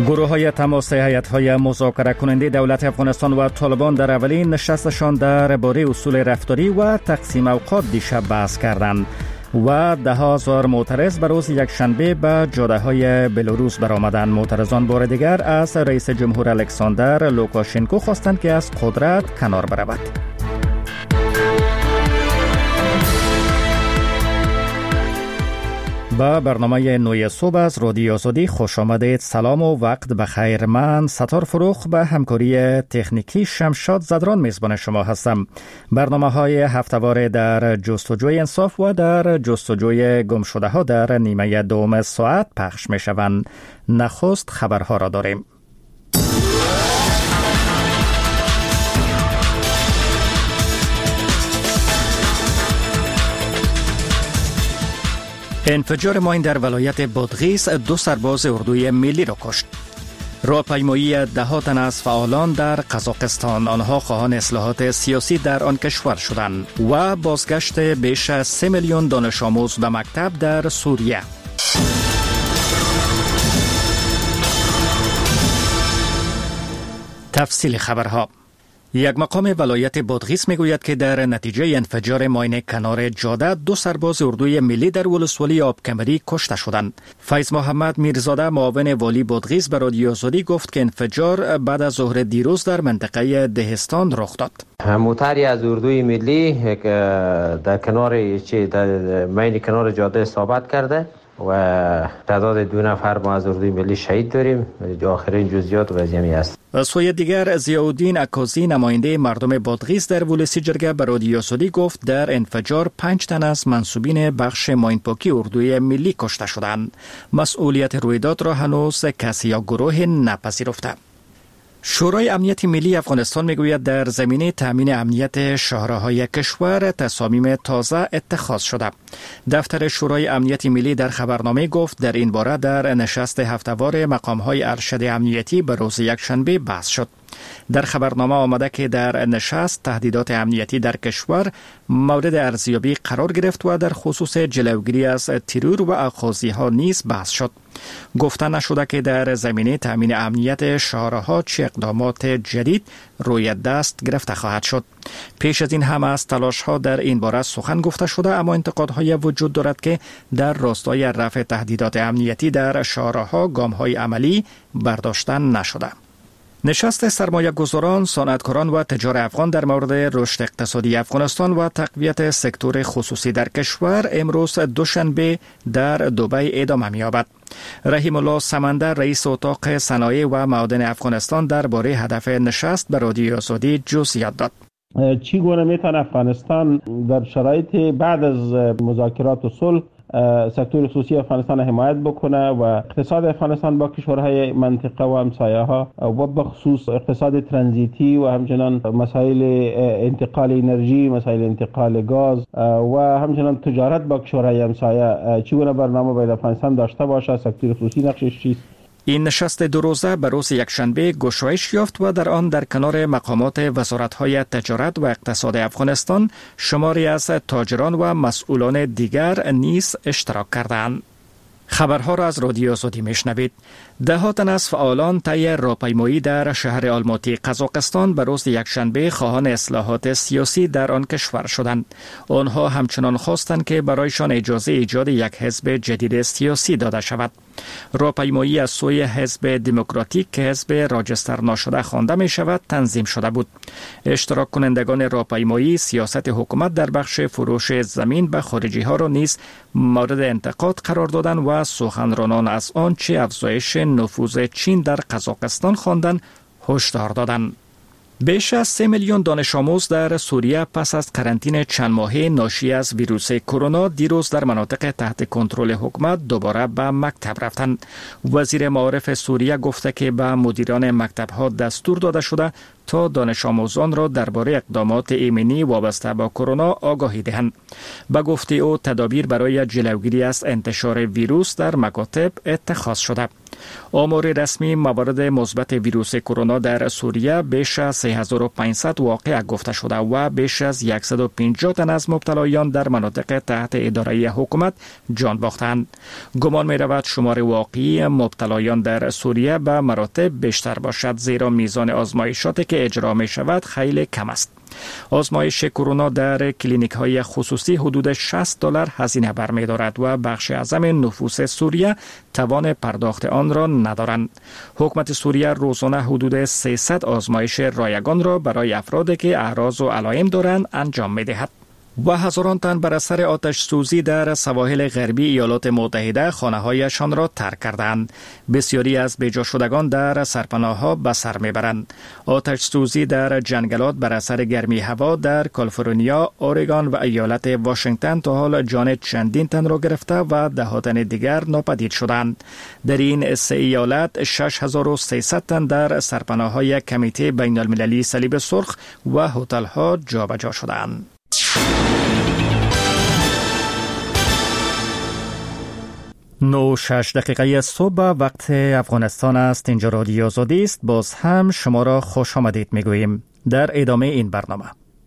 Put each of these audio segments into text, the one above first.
گروه‌های تماس هیئت‌های مذاکره کننده دولت افغانستان و طالبان در اولین نشستشان درباره اصول رفتاری و تقسیم اوقات دیشب بحث کردند و 10,000 معترض به روز یکشنبه به جاده‌های بلاروس برآمدند. معترضان بار دیگر از رئیس جمهور الکساندر لوکاشنکو خواستند که از قدرت کنار برود. با برنامه نوی صبح از رادیو آزادی خوش آمدید. سلام و وقت بخیر. من ستار فروخ به همکاری تکنیکی شمشاد زدران میزبان شما هستم. برنامه‌های هفته‌واره در جستجوی انصاف و در جستجوی گم شده ها در نیمه دوم ساعت پخش میشوند. نخست خبرها را داریم. انفجار ماین در ولایت بادغیس 2 سرباز اردوی ملی را کشت. راهپیمایی 10 تن از فعالان در قزاقستان، آنها خواهان اصلاحات سیاسی در آن کشور شدند و بازگشت بیش از 3 میلیون دانش آموز به مکتب در سوریه. تفصیل خبرها. یک مقام ولایت بادغیس میگوید که در نتیجه انفجار ماین کنار جاده 2 سرباز اردوی ملی در ولسوالی آبکمری کشته شدند. فیض محمد میرزاده معاون والی بادغیس به رادیو آزادی گفت که انفجار بعد از ظهر دیروز در منطقه دهستان رخ داد. موتری از اردوی ملی در کنار ماین کنار جاده ثابت کرده و تعداد 2 نفر ما از اردوی ملی شهید داریم. آخرین جزئیات و جمعی است. از سوی دیگر ضیاءالدین عکازی نماینده مردم بادغیس در ولسی جرگه به رادیو آزادی گفت در انفجار 5 تن از منصوبین بخش ماینپاکی اردوی ملی کشته شدند. مسئولیت رویداد را هنوز کسی یا گروه نپذیرفته. شورای امنیت ملی افغانستان میگوید در زمینه تامین امنیت شهرهای کشور تصامیم تازه اتخاذ شده. دفتر شورای امنیت ملی در خبرنامه گفت در این باره در نشست هفته‌وار مقام‌های ارشد امنیتی به روز یکشنبه بحث شد. در خبرنامه آمده که در نشست تهدیدات امنیتی در کشور مورد ارزیابی قرار گرفت و در خصوص جلوگیری از ترور و آخوندی‌ها نیز بحث شد. گفته نشده که در زمینه تامین امنیت شهرها چه اقدامات جدید روی دست گرفته خواهد شد. پیش از این هم از تلاش‌ها در این باره سخن گفته شده، اما انتقادهای وجود دارد که در راستای رفع تهدیدات امنیتی در شهرها گام‌های عملی برداشته نشده. نشست سرمایه‌گذاران، صنعتکاران و تجار افغان در مورد رشد اقتصادی افغانستان و تقویت سکتور خصوصی در کشور امروز دوشنبه در دبی ادامه می‌یابد. رحیم الله سمندر رئیس اتاق صنایع و معادن افغانستان درباره هدف نشست به رادیو آزادی جزئیات داد. چگونه میتونه افغانستان در شرایط بعد از مذاکرات و صلح سکتور خصوصی افغانستان حمایت بکنه و اقتصاد افغانستان با کشورهای منطقه و همسایه‌ها و به خصوص اقتصاد ترانزیتی و همچنان مسائل انتقال انرژی، مسائل انتقال گاز و همچنان تجارت با کشورهای همسایه چگونه برنامه باید افغانستان داشته باشه؟ سکتور خصوصی نقشش چیست؟ این نشست 2 روزه به روز یکشنبه گشایش یافت و در آن در کنار مقامات وزارت‌های تجارت و اقتصاد افغانستان شماری از تاجران و مسئولان دیگر نیز اشتراک کردند. خبرها را از رادیو آزادی میشنوید. 10 تن از فعالان طی راهپیمایی در شهر آلماتی قزاقستان به روز یکشنبه خواهان اصلاحات سیاسی در آن کشور شدند. آنها همچنان خواستند که برایشان اجازه ایجاد یک حزب جدید سیاسی داده شود. راهپیمایی از سوی حزب دموکراتیک که حزب راجستر ناشده خوانده می شود تنظیم شده بود. اشتراک کنندگان راهپیمایی سیاست حکومت در بخش فروش زمین به خارجی ها را نیز مورد انتقاد قرار دادند و سخنرانان از آنچه افزایش نفوذ چین در قزاقستان خواندند هشدار دادند. بیش از 3 میلیون دانش آموز در سوریه پس از قرنطینه چند ماهه ناشی از ویروس کرونا دیروز در مناطق تحت کنترل حکومت دوباره به مکتب رفتند. وزیر معارف سوریه گفته که به مدیران مکتب‌ها دستور داده شده تا دانش آموزان را درباره اقدامات ایمنی وابسته با کرونا آگاهی دهند. به گفته او تدابیر برای جلوگیری از انتشار ویروس در مکاتب اتخاذ شده. آمار رسمی موارد مثبت ویروس کرونا در سوریه بیش از 3500 واقعه گفته شده و بیش از 150 تن از مبتلایان در مناطق تحت اداره حکومت جان باختند. گمان می رود شمار واقعی مبتلایان در سوریه به مراتب بیشتر باشد، زیرا میزان آزمایشاتی که اجرا می شود خیلی کم است. آزمایش کرونا در کلینیک های خصوصی حدود $60 هزینه برمی دارد و بخش اعظم نفوس سوریه توان پرداخت آن را ندارند. حکومت سوریه روزانه حدود 300 آزمایش رایگان را برای افرادی که اعراض و علائم دارند انجام می دهد. و هزاران تن بر اثر آتش سوزی در سواحل غربی ایالات متحده خانه‌هایشان را ترک کردند. بسیاری از بیجا شدگان در سرپناه‌ها به سر می‌برند. آتش سوزی در جنگلات بر اثر گرمی هوا در کالیفرنیا، اورگان و ایالت واشنگتن تا حال جان چندین تن را گرفته و ده تن دیگر ناپدید شدند. در این سه ایالت 6300 تن در سرپناه‌های کمیته بین‌المللی صلیب سرخ و هتل‌ها جابجا شدند. 9:06 صبح وقت افغانستان است. اینجا رادیو آزادی است. باز هم شما را خوش آمدید میگوییم. در ادامه این برنامه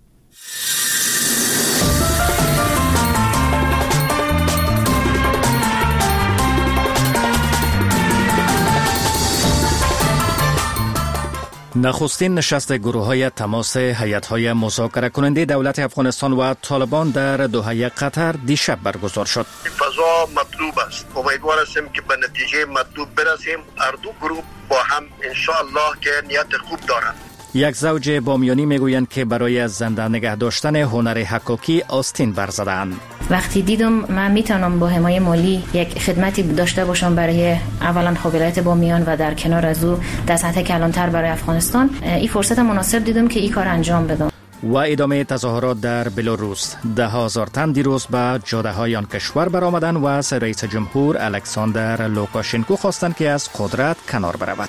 نخستین نشست گروه‌های تماس هیئت‌های مذاکره کننده دولت افغانستان و طالبان در دوحه قطر دیشب برگزار شد. فضا مطلوب است. امیدوار هستیم که به نتیجه مطلوب برسیم. هر دو گروه با هم ان شاء الله که نیت خوب دارند. یک زوج بامیانی میگویند که برای زنده نگه داشتن هنر حکاکی آستین برزدند. وقتی دیدم من میتونم با حمایت مالی یک خدمتی داشته باشم برای اولا خب ولایت بامیان و در کنار از او در سطح کلانتر برای افغانستان، این فرصت مناسب دیدم که این کار انجام بدم. و ادامه تظاهرات در بلاروس. 10,000 تن دیروز به جاده‌های آن کشور برآمدند و از رئیس جمهور الکساندر لوکاشنکو خواستند که از قدرت کنار برود.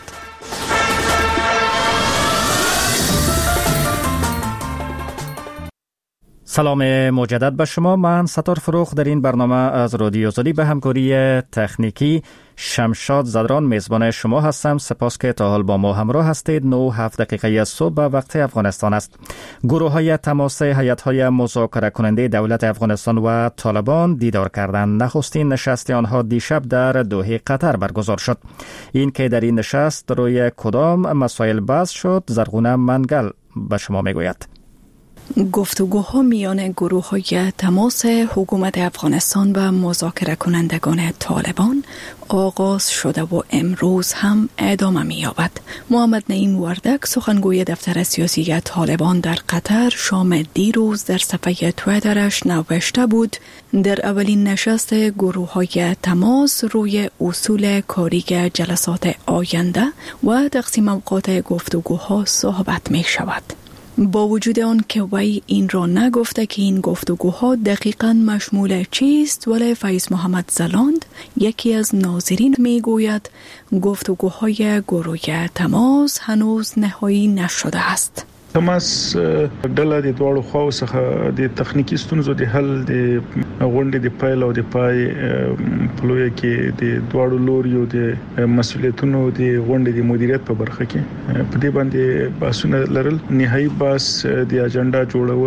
سلام مجدد به شما. من ستار فروخ در این برنامه از رادیو آزادی به همکاری تکنیکی شمشاد زدران میزبان شما هستم. سپاس که تا حال با ما همراه هستید. 9:07 صبح به وقت افغانستان است. گروه های تماس هیئت‌های مذاکره کننده دولت افغانستان و طالبان دیدار کردند. نخستین نشست آنها دیشب در دوحه قطر برگزار شد. این که در این نشست روی کدام مسائل بحث شد، زرغونه منگل به شما میگوید. گفتگوها میان گروه‌های تماس حکومت افغانستان و مذاکره کنندگان طالبان آغاز شده و امروز هم ادامه می‌یابد. محمد نعیم وردک سخنگوی دفتر سیاسی طالبان در قطر شام دیروز در صفحه توییترش نوشته بود در اولین نشست گروه‌های تماس روی اصول کاری جلسات آینده و تقسیم اوقات گفتگوها صحبت می‌شود. با وجود آن که وی این را نگفته که این گفتگوها دقیقاً مشمول چیست، ولی فیض محمد زلاند یکی از ناظرین میگوید گفتگوهای گروه تماس هنوز نهایی نشده است. تماس ډله د دواړو خواو څخه د تخنیکی ستونزو د حل د غونډې د پیل او د پای په لویه کې د دواړو لوریو د مسؤلیتونو د غونډې د مدیریت په برخه کې په دې باندې بحثونه لرل. نهایی بحث د اجنډا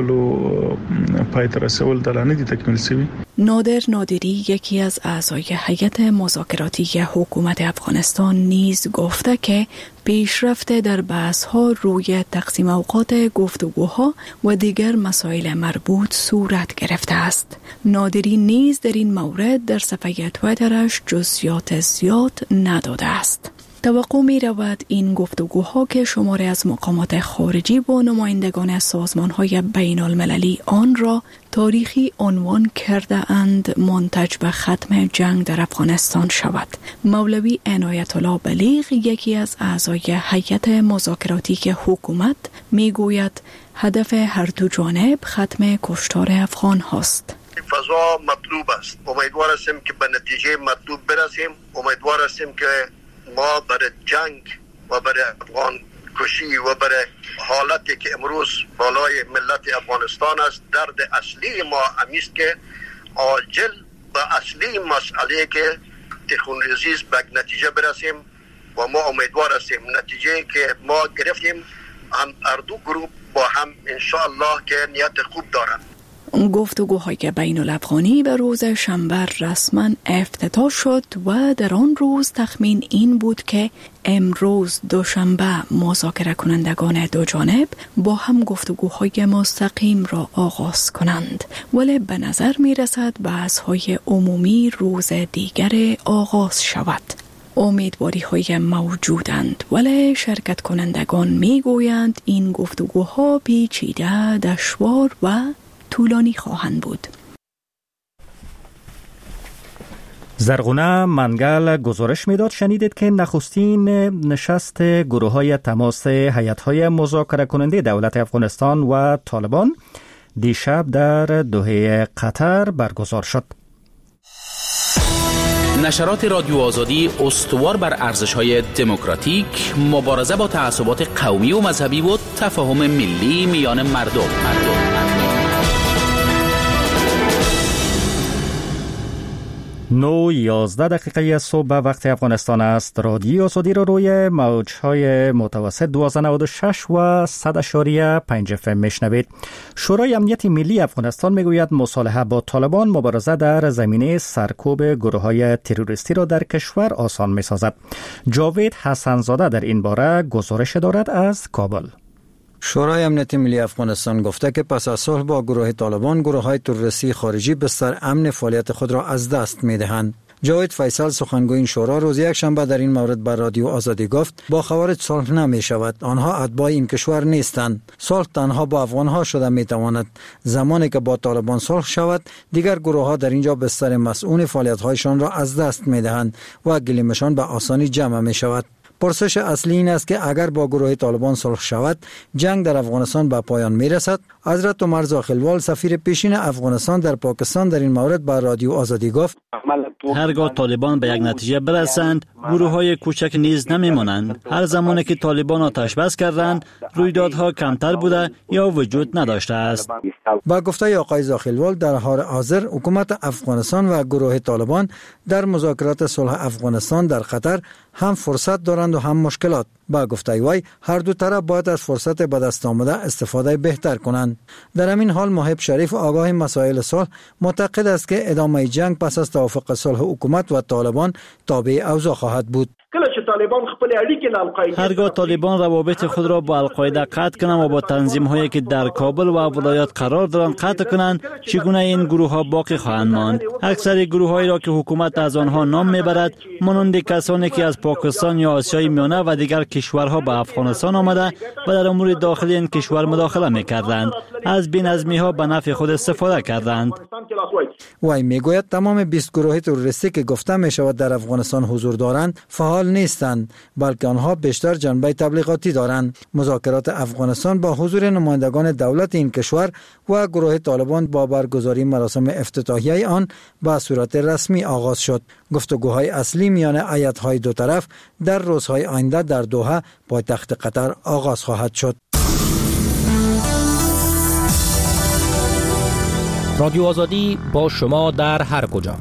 جوړولو پای ته رسول د لاندې تکمیل شوی. نادر نادری یکی از اعضای هیئت مذاکراتی حکومت افغانستان نیز گفته که پیشرفت در بحث‌ها روی تقسیم اوقات گفتگوها و دیگر مسائل مربوط صورت گرفته است. نادری نیز در این مورد در صفحه توییترش جزئیات زیاد نداده است. توقع می رود این گفتگوها که شماری از مقامات خارجی با نمایندگان سازمان‌های بین المللی آن را تاریخی عنوان کرده اند منتج به ختم جنگ در افغانستان شود. مولوی عنایت الله بلیغ یکی از اعضای هیئت مذاکراتی حکومت می گوید هدف هر دو جانب ختم کشتار افغان هاست. فضا مطلوب است. امیدوار هستیم که به نتیجه مطلوب برسیم. امیدوار هستیم که ما برای جنگ و برای افغان کشی و برای حالتی که امروز بالای ملت افغانستان است، درد اصلی ما همیست که عاجل و اصلی مسئله که ضبط خونریزی است به نتیجه برسیم و ما امیدوار هستیم نتیجه که ما گرفتیم هم دو گروه با هم انشاءالله که نیت خوب دارند. گفتگوهای بین الافغانی به روز شنبه رسما افتتاح شد و در آن روز تخمین این بود که امروز دوشنبه مذاکره کنندگان دو جانب با هم گفتگوهای مستقیم را آغاز کنند، ولی به نظر می رسد بحث‌های عمومی روز دیگر آغاز شود. امیدواری های موجودند، ولی شرکت کنندگان می گویند این گفتگوها پیچیده، دشوار و طولانی خواهند بود. زرغونه منگل گزارش میداد. شنیدید که نخستین نشست گروه های تماس هیئت های مذاکره کننده دولت افغانستان و طالبان دیشب در دوحه قطر برگزار شد. نشرات رادیو آزادی استوار بر ارزش‌های دموکراتیک، مبارزه با تعصبات قومی و مذهبی و تفاهم ملی میان مردم. 9:11 صبح به وقت افغانستان است. رادیو آزادی را روی موج‌های متوسط 1296 و 100.5 FM میشنوید. شورای امنیت ملی افغانستان میگوید مصالحه با طالبان مبارزه در زمینه سرکوب گروه‌های تروریستی را در کشور آسان می‌سازد. جاوید حسنزاده در این باره گزارش دارد از کابل. شورای امنیت ملی افغانستان گفته که پس از صلح با گروه طالبان گروه‌های تروریستی خارجی بستر امن فعالیت خود را از دست می‌دهند. جاوید فیصل سخنگوی این شورا روز یکشنبه در این مورد بر رادیو آزادی گفت با خوارج صلح نمی شود، آنها اتباع این کشور نیستند. صلح تنها با افغانها شده می تواند. زمانی که با طالبان صلح شود دیگر گروه‌ها در اینجا بستر مسئول فعالیت‌هایشان را از دست می دهند و گلیمشان به آسانی جمع می شود. پرسش اصلی این است که اگر با گروه طالبان صلح شود جنگ در افغانستان به پایان می رسد. حضرت عمر زاخلوال سفیر پیشین افغانستان در پاکستان در این مورد به رادیو آزادی گفت هرگاه طالبان به یک نتیجه برسند گروه‌های کوچک نیز نمی‌مانند. هر زمانی که طالبان آتش بس کردند رویدادها کمتر بوده یا وجود نداشته است. با گفته آقای زاخلوال در حال حاضر حکومت افغانستان و گروه طالبان در مذاکرات صلح افغانستان در قطر هم فرصت دارند و هم مشکلات. با گفته وی هر دو طرف باید از فرصت به دست آمده استفاده بهتر کنند. در همین حال محب شریف آگاه مسائل صلح معتقد است که ادامه جنگ پس از توافق صلح حکومت و طالبان تابع اوضاع خواهد بود. هرگاه طالبان روابط خود را با القاعده قطع کنند و با تنظیم‌هایی که در کابل و ولایات قرار دارند قطع کنند، چگونه این گروه‌ها باقی خواهند ماند؟ اکثر گروه‌هایی را که حکومت از آنها نام میبرد مانند کسانی که از پاکستان یا آسیای میانه و دیگر کشورها به افغانستان آمده و در امور داخلی این کشور مداخله میکردند، از بی‌نظمی‌ها به نفع خود استفاده کردند. وی میگوید تمام 20 گروه تروریستی که گفته می شود در افغانستان حضور دارند فعال نیستند، بلکه آنها بیشتر جنبه تبلیغاتی دارند. مذاکرات افغانستان با حضور نمایندگان دولت این کشور و گروه طالبان با برگزاری مراسم افتتاحیه آن به صورت رسمی آغاز شد. گفتگوهای اصلی میان هیئت‌های دو طرف در روزهای آینده در دوحه پایتخت قطر آغاز خواهد شد. رادیو آزادی با شما در هر کجا.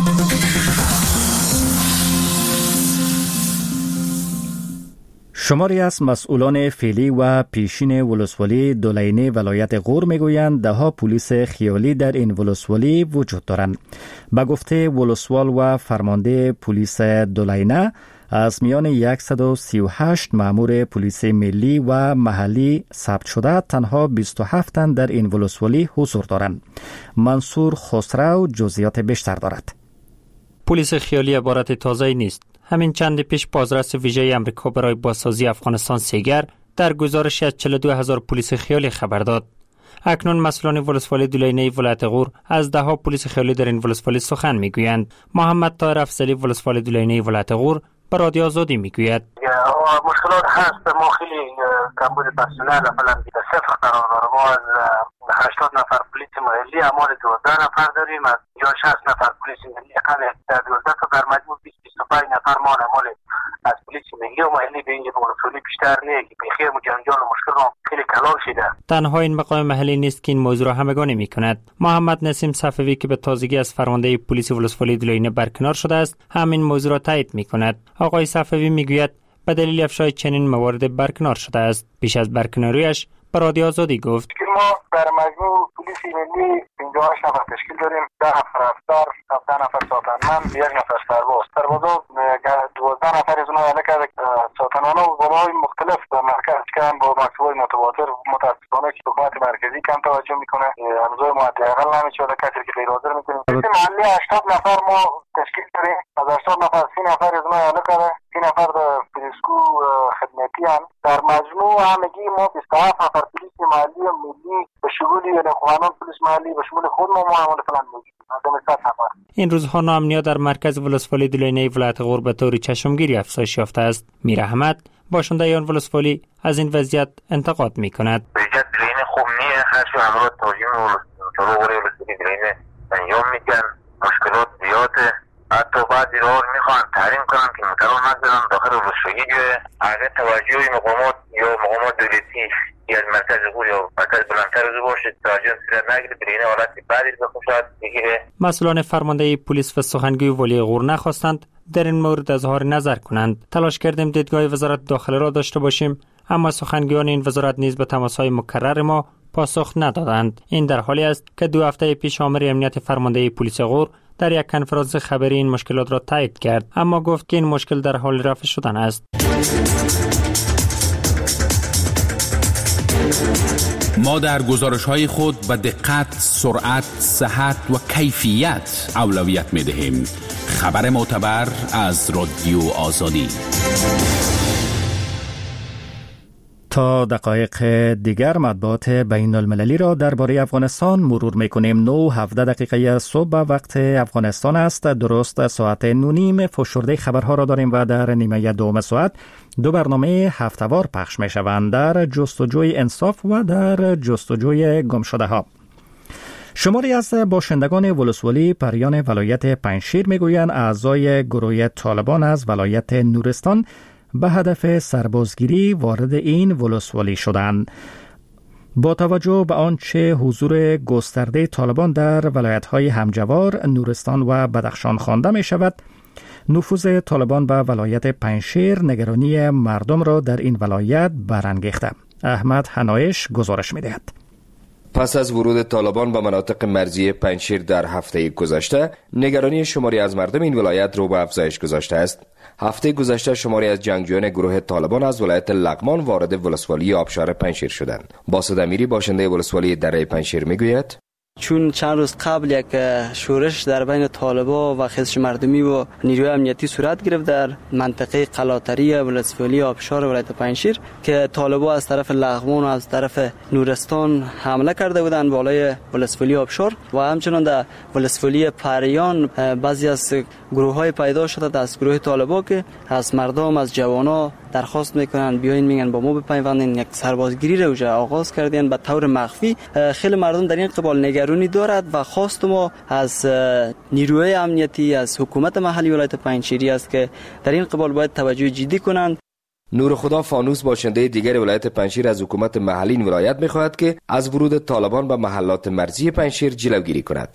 شماری از مسئولان فعلی و پیشین ولسوالی دولینه ولایت غور میگویند دهها پلیس خیالی در این ولسوالی وجود دارند. به گفته ولسوال و فرمانده پلیس دولینه از میان 138 مأمور پلیس ملی و محلی ثبت شده تنها 27 تن در این ولسوالی حضور دارند. منصور خسرو جزئیات بیشتر دارد. پلیس خیالی عبارت تازه نیست. همین چند پیش بازرس ویژه امریکا برای بازسازی افغانستان سیگر در گزارشی از 42,000 پلیس خیالی خبر داد. اکنون مسئولان ولسوالی دولینه ولایت غور از دهها پلیس خیالی در این ولسوالی سخن میگویند. محمد طاهر افضلی ولسوالی دولینه ولایت غور به رادیو آزادی میگوید مشکلات هست. ما خیلی کمبود پرسنل فعلا صفر قرار داریم. ما از 80 نفر پلیس محلی اعمال 12 نفر داریم، از 60 نفر پلیس ملی در 12 تا در مجموع 25 نفر ما اعمال از پلیس ملی فرهنگی و محلی به اینجا ولسوالی بیشتر نیه که بخیر جنجال و مشکل را خیلی کلان شده. تنها این مقام محلی نیست که این موضوع را همگانی میکند. محمد نسیم صفوی که به تازگی از فرمانده پلیس ولسوالی دلوینه برکنار شده است همین موضوع را تایید میکند. آقای صفوی میگوید به دلیل افشای چنین موارد برکنار شده است. پیش از برکناریش به رادیو آزادی گفت ما در مجموع پلیس ملی 58 نفر تشکیل داریم، 10 نفر افسر، 17 نفر ساتنمند، 1 نفر سرباز. سربازا 12 نفر از اونها علاقه ساتنانا و بالای مختلف در مرکز کم با مکتوبای متواتر متاسفانه که حکومت مرکزی کم توجه میکنه. امضای مؤدی اقل نمیشه کسی که غیر حاضر میکنیم. پلیس محلی 80 نفر ما تشکیل داریم. از 80 نفر 30 نفر از اونها علاقه 30 نفر پلیسکو خدمتی هم. در مجموع همگی ما 27 نفر پلیس محلی و ملی به شمول قوانین پلیس محلی به شمول خود ما معامله کنند. این روزها ناامنی‌ها در مرکز ولسوالی دلوینه ولایت غور به طور چشمگیری افزایش یافته است. میر احمد باشنده آن ولسوالی از این وضعیت انتقاد می‌کند. وضعیت دلوینه خوب نیست. هر شو همراه تاجیم ولسوالی دلوینه انجام میدن. مشکلات زیاده. حتی بعضی را میخوان تحریم کنن که موترها نگذارن داخل ولسوالی جای اگر توجه مقامات یا مقامات دولتی یا مرکز غور یا مرکز بلندتر از باشه توجه صورت نگیره برای حالت بعدی بخوشد بگیره. مسئولان فرمانده پلیس و سخنگوی ولی غور نخواستند در این مورد اظهار نظر کنند. تلاش کردیم دیدگاه وزارت داخله را داشته باشیم اما سخنگویان این وزارت نیز به تماس‌های مکرر ما پاسخ ندادند. این در حالی است که 2 هفته پیش آمر امنیت فرمانده پلیس غور در یک کنفرانس خبری این مشکلات را تایید کرد اما گفت که این مشکل در حال رفع شدن است. ما در گزارش‌های خود به دقت، سرعت، صحت و کیفیت اولویت می‌دهیم. خبر معتبر از رادیو آزادی. تا دقایق دیگر مطبوعات بین المللی را درباره افغانستان مرور میکنیم. 9:17 صبح وقت افغانستان است. درست ساعت 9:30 فشرده خبرها را داریم و در نیمه دوم ساعت 2 برنامه هفته‌وار پخش می شوند، در جستجوی انصاف و در جستجوی گمشده ها. شماری از باشندگان ولسوالی پریان ولایت پنجشیر میگویند اعضای گروه طالبان از ولایت نورستان به هدف سربازگیری وارد این ولسوالی شدند. با توجه به آنچه حضور گسترده طالبان در ولایت‌های همجوار، نورستان و بدخشان خوانده می شود، نفوذ طالبان به ولایت پنجشیر نگرانی مردم را در این ولایت برانگیخته. احمد حنایش گزارش می دهد. پس از ورود طالبان به مناطق مرزی پنجشیر در هفته گذشته، نگرانی شماری از مردم این ولایت رو به افزایش گذاشته است. هفته گذشته شماری از جنگجویان گروه طالبان از ولایت لغمان وارد ولسوالی آبشار پنجشیر شدند. باسط امیری باشنده ولسوالی دره پنجشیر میگوید چون چند روز قبل یک شورش در بین طالبا و خیزش مردمی و نیروی امنیتی صورت گرفت در منطقه قلاتری ولسوالی آبشار ولایت پنجشیر که طالبا از طرف لغمان و از طرف نورستان حمله کرده بودند بالای ولسوالی آبشار و همچنان در ولسوالی پریان بعضی از گروه‌های پیدا شده از گروه طالبا که از مردم از جوانا درخواست میکنن بیاین میگن با ما بپیوندین، یک سربازگیری رو آغاز کردین به طور مخفی. خیلی مردم در این قبال نگرانی دارد و خواست ما از نیروی امنیتی از حکومت محلی ولایت پنجشیری است که در این قبال باید توجه جدی کنند. نور خدا فانوس باشنده دیگر ولایت پنجشیر از حکومت محلی این ولایت میخواهد که از ورود طالبان به محلات مرزی پنجشیر جلوگیری کند.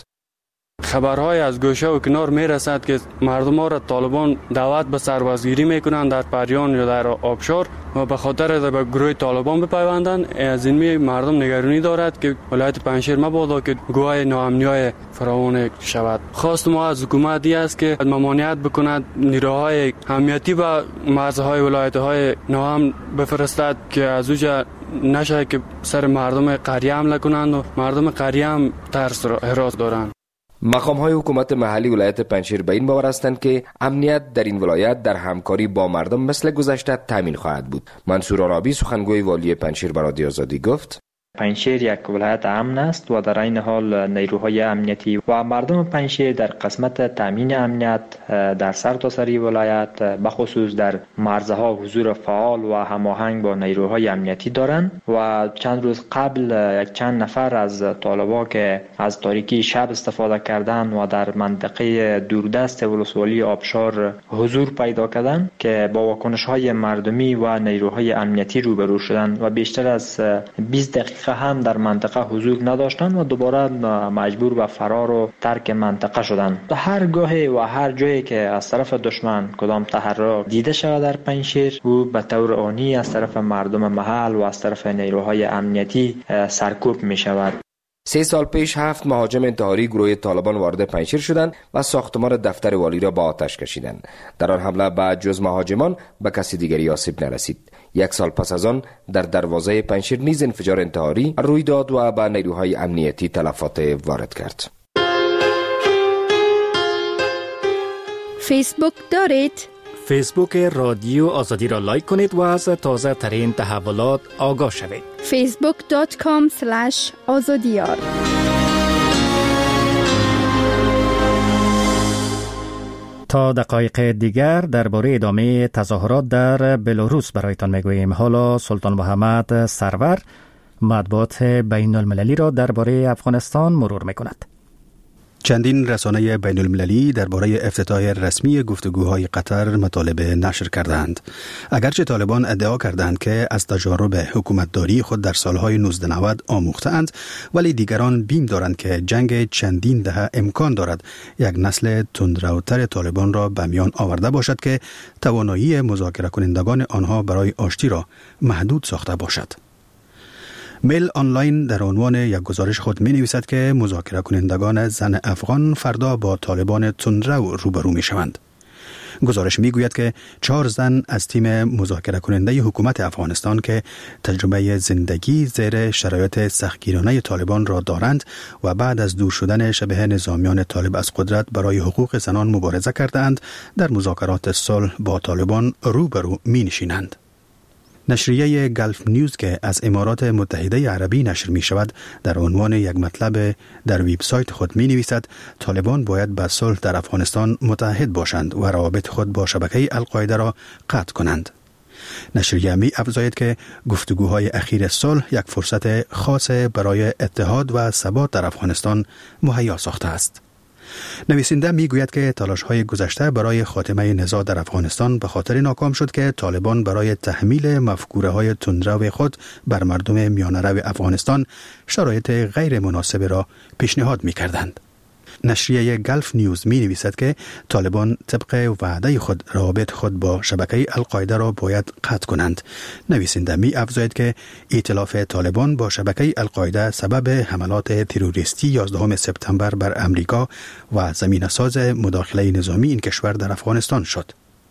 خبرهای از گوشه و کنار میرسد که مردم ها را طالبان دعوت به سربازگیری میکنند در پریان یا در آبشار و به خاطر به گروه طالبان بپیوندند. از این مردم نگرانی دارد که ولایت پنجشیر مبادا که گواه ناامنی‌های فراوان شود. خواست ما از حکومت است که ممانعت بکند، نیروهای امنیتی به مرزهای ولایت‌های ناامن بفرستد که از اوجا نشه که سر مردم قریه حمله کنند و مردم قریه هم ترس و هراس دارند. مقام‌های حکومت محلی ولایت پنجشیر به این باور هستند که امنیت در این ولایت در همکاری با مردم مثل گذشته تامین خواهد بود. منصور عرابی سخنگوی والی پنجشیر به رادیو آزادی گفت پنجشیر یک ولایت امن است و در این حال نیروهای امنیتی و مردم پنجشیر در قسمت تامین امنیت در سرتاسر ولایت بخصوص در مرزها حضور فعال و هماهنگ با نیروهای امنیتی دارند و چند روز قبل یک چند نفر از طالبا که از تاریکی شب استفاده کردند و در منطقه دوردست ولسوالی آبشار حضور پیدا کردند که با واکنش‌های مردمی و نیروهای امنیتی روبرو شدند و بیشتر از 20 دقیقه هم در منطقه حضور نداشتند و دوباره مجبور به فرار و ترک منطقه شدند. هر گاهی و هر جایی که از طرف دشمن کدام تحرک دیده شود در پنجشیر، او به طور آنی از طرف مردم محل و از طرف نیروهای امنیتی سرکوب می شود. 3 سال پیش 7 مهاجم انتحاری گروه طالبان وارد پنجشیر شدند و ساختمان دفتر والی را با آتش کشیدند. در آن حمله بعد جز مهاجمان به کسی دیگری آسیب نرسید. 1 سال پس از آن در دروازه پنجشیر نیز انفجار انتحاری روی داد و به نیروهای امنیتی تلفات وارد کرد. فیسبوک دارید؟ فیسبوک رادیو آزادی را لایک کنید و از تازه ترین تحولات آگاه شوید. facebook.com/azadiyar تا دقایق دیگر درباره ادامه تظاهرات در بلاروس برایتان میگوییم. حالا سلطان محمد سرور مطبوعات بین المللی را درباره افغانستان مرور میکند. چندین رسانه بین المللی درباره افتتاح رسمی گفتگوهای قطر مطالب نشر کردند. اگرچه طالبان ادعا کردند که از تجارب حکومتداری خود در سالهای 1990 آموختند، ولی دیگران بیم دارند که جنگ چندین دهه امکان دارد یک نسل تندروتر طالبان را به میان آورده باشد که توانایی مذاکره کنندگان آنها برای آشتی را محدود ساخته باشد. میل آنلاین در عنوان یک گزارش خود می نویسد که مذاکره کنندگان زن افغان فردا با طالبان تندرو روبرو می شوند. گزارش می گوید که 4 زن از تیم مذاکره کننده حکومت افغانستان که تجربه زندگی زیر شرایط سختگیرانه طالبان را دارند و بعد از دور شدن شبه نظامیان طالب از قدرت برای حقوق زنان مبارزه کردند، در مذاکرات صلح با طالبان روبرو می نشینند. نشریه گلف نیوز که از امارات متحده عربی نشر می شود در عنوان یک مطلب در وبسایت خود می نویسد طالبان باید به صلح در افغانستان متحد باشند و روابط خود با شبکه القاعده را قطع کنند. نشریه می افزاید که گفتگوهای اخیر صلح یک فرصت خاص برای اتحاد و ثبات در افغانستان مهیا ساخته است. نویسنده می گوید که تلاش‌های گذشته برای خاتمه نزاع در افغانستان به خاطر ناکام شد که طالبان برای تحمیل مفکوره‌های تندرو خود بر مردم میانه‌رو افغانستان شرایط غیر مناسب را پیشنهاد می کردند. نشریه گلف نیوز می نویسد که طالبان طبق وعده خود روابط خود با شبکه القاعده را باید قطع کنند. نویسنده می افزاید که ائتلاف طالبان با شبکه القاعده سبب حملات تروریستی 11 سپتامبر بر امریکا و زمینه‌ساز مداخله نظامی این کشور در افغانستان شد.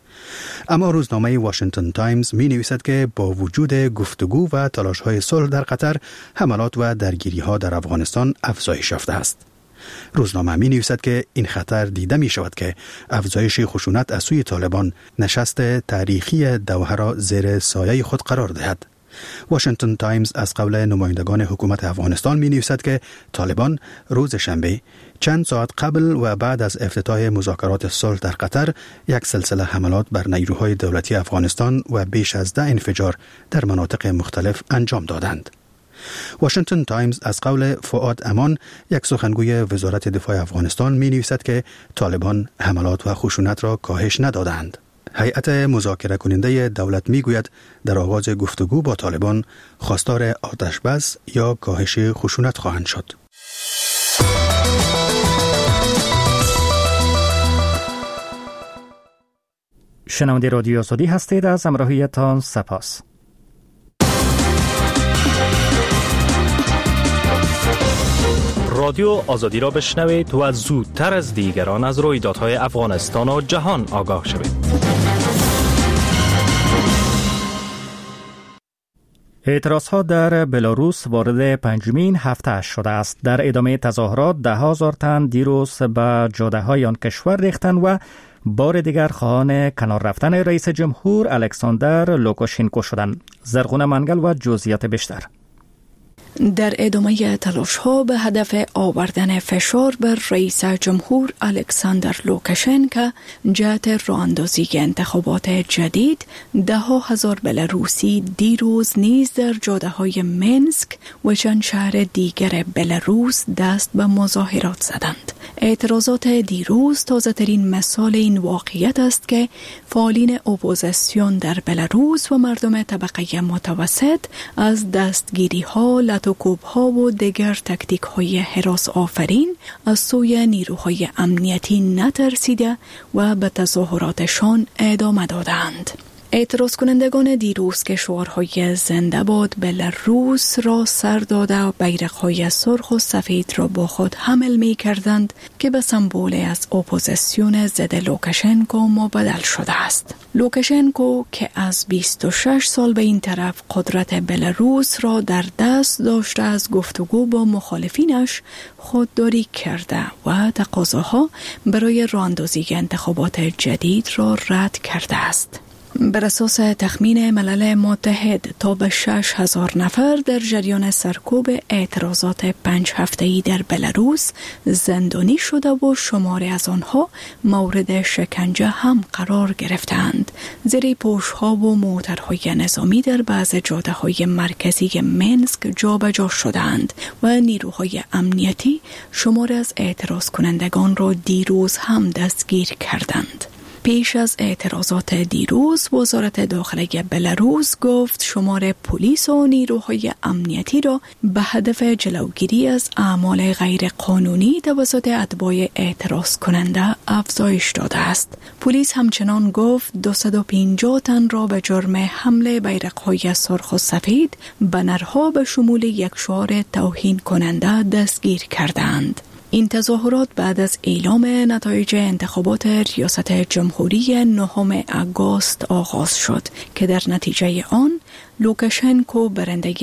اما روزنامه واشنگتن تایمز می نویسد که با وجود گفتگو و تلاش‌های صلح در قطر، حملات و درگیری‌ها در افغانستان افزایش یافته است. روزنامه می نویسد که این خطر دیده می شود که افزایش خشونت از سوی طالبان نشست تاریخی دوحه را زیر سایه خود قرار دهد. واشنگتن تایمز از قبل نمایندگان حکومت افغانستان می نویسد که طالبان روز شنبه چند ساعت قبل و بعد از افتتاح مذاکرات صلح در قطر یک سلسله حملات بر نیروهای دولتی افغانستان و بیش از 10 انفجار در مناطق مختلف انجام دادند. واشنگتن تایمز از قول فؤاد امان، یک سخنگوی وزارت دفاع افغانستان می نویسد که طالبان حملات و خشونت را کاهش ندادند. هیئت مذاکره کننده دولت می گوید در آغاز گفتگو با طالبان خواستار آتش بس یا کاهش خشونت خواهند شد. شنونده رادیو آزادی هستید، از همراهیتان سپاس. رادیو آزادی را بشنوید و زودتر از دیگران از رویدادهای افغانستان و جهان آگاه شوید. اعتراضها در بلاروس وارد 5مین هفته شده است. در ادامه تظاهرات 10,000 تن دیروز به جاده‌های آن کشور ریختند و بار دیگر خواهان کنار رفتن رئیس جمهور الکساندر لوکاشینکو شدند. زرغون منگل و جزئیات بیشتر. در ادامه تلاش ها به هدف آوردن فشار بر رئیس جمهور الکساندر لوکاشنکو جهت راه اندازی انتخابات جدید، 10,000 بلاروسی دیروز نیز در جاده‌های منسک و چند شهر دیگر بلاروس دست به مظاهرات زدند. اعتراضات دیروز تازه‌ترین مثال این واقعیت است که فعالین اپوزیسیون در بلاروس و مردم طبقه متوسط از دستگیری‌ها، لطوکوب‌ها و دیگر تاکتیک‌های هراس آفرین از سوی نیروهای امنیتی نترسیده و به تظاهراتشان ادامه دادند. اعتراض کنندگان دیروز که شعارهای زنده باد بلاروس را سر داده و بیرق‌های سرخ و سفید را با خود حمل می کردند که به سمبول از اپوزیسیون ضد لوکاشنکو مبدل شده است. لوکاشنکو که از 26 سال به این طرف قدرت بلاروس را در دست داشته از گفتگو با مخالفینش خودداری کرده و تقاضاها برای راه اندازی انتخابات جدید را رد کرده است. بر اساس تخمین ملل متحد تا به 6,000 نفر در جریان سرکوب اعتراضات 5 هفته‌ای در بلاروس زندانی شده و شماری از آنها مورد شکنجه هم قرار گرفتند. زیر پوش‌ها و موترهای نظامی در بعض جاده‌های مرکزی منسک جابجا شدند و نیروهای امنیتی شماری از اعتراض کنندگان را دیروز هم دستگیر کردند. پیش از اعتراضات دیروز، وزارت داخلی بلاروس گفت شمار پلیس و نیروهای امنیتی را به هدف جلوگیری از اعمال غیر قانونی توسط اتباع اعتراض کننده افزایش داده است. پلیس همچنان گفت 250 تن را به جرم حمل بیرق‌های سرخ و سفید، بنرها به شمول یک شعار توهین کننده دستگیر کردند. این تظاهرات بعد از اعلام نتایج انتخابات ریاست جمهوری 9 آگوست آغاز شد که در نتیجه آن لوکاشنکو برنده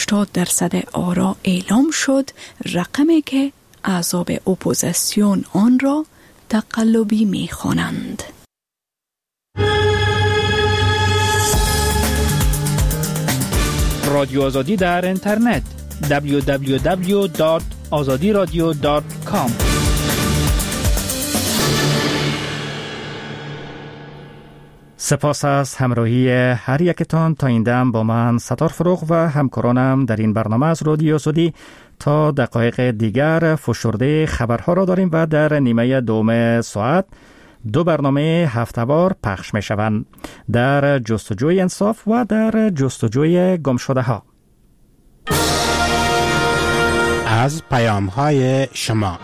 80% آرا اعلام شد، رقمی که احزاب اپوزیسیون آن را تقلبی می‌خوانند. رادیو آزادی در اینترنت www.azadiradio.com. سپاس از همراهی هر یکتان. تا این دم با من ستار فروغ و همکارانم در این برنامه از رادیو آزادی تا دقایق دیگر فشرده خبرها را داریم و در نیمه دوم ساعت 2 برنامه هفته‌وار پخش می شوند: در جستجوی انصاف و در جستجوی گمشده ها. از پیام‌های شما.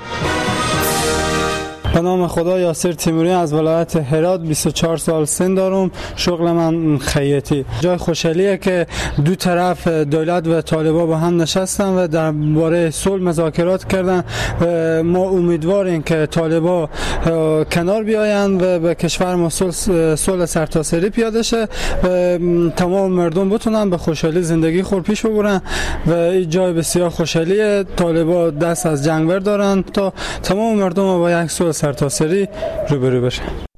به نام خدا، یاسر تیموری از ولایت هرات، 24 سال سن دارم. شغل من خیاطی. جای خوشحالیه که دو طرف دولت و طالبان با هم نشستن و درباره صلح مذاکرات کردن. ما امیدواریم که طالبان کنار بیاین و به کشور ما صلح سرتاسری پیاده شه و تمام مردم بتونن به خوشحالی زندگی خود پیش ببرن و این جای بسیار خوشحالیه. طالبان دست از جنگ بردارن تا تمام مردم با یک صلح سرتاسری روبرو بشن.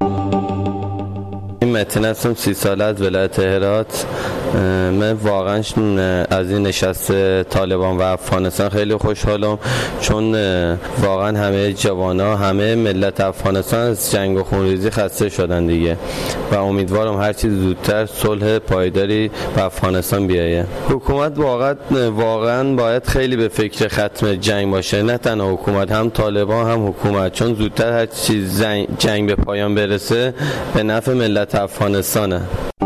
متین هستم، 30 ساله از ولایت هرات. من واقعا از این نشست طالبان و افغانستان خیلی خوشحالم، چون واقعا همه جوانا، همه ملت افغانستان از جنگ و خونریزی خسته شدن دیگه و امیدوارم هر چیز زودتر صلح پایداری به افغانستان بیایه. حکومت واقعا باید خیلی به فکر ختم جنگ باشه، نه تنها حکومت، هم طالبان هم حکومت، چون زودتر هر چیز جنگ به پایان برسه به نفع ملت افغانستانه.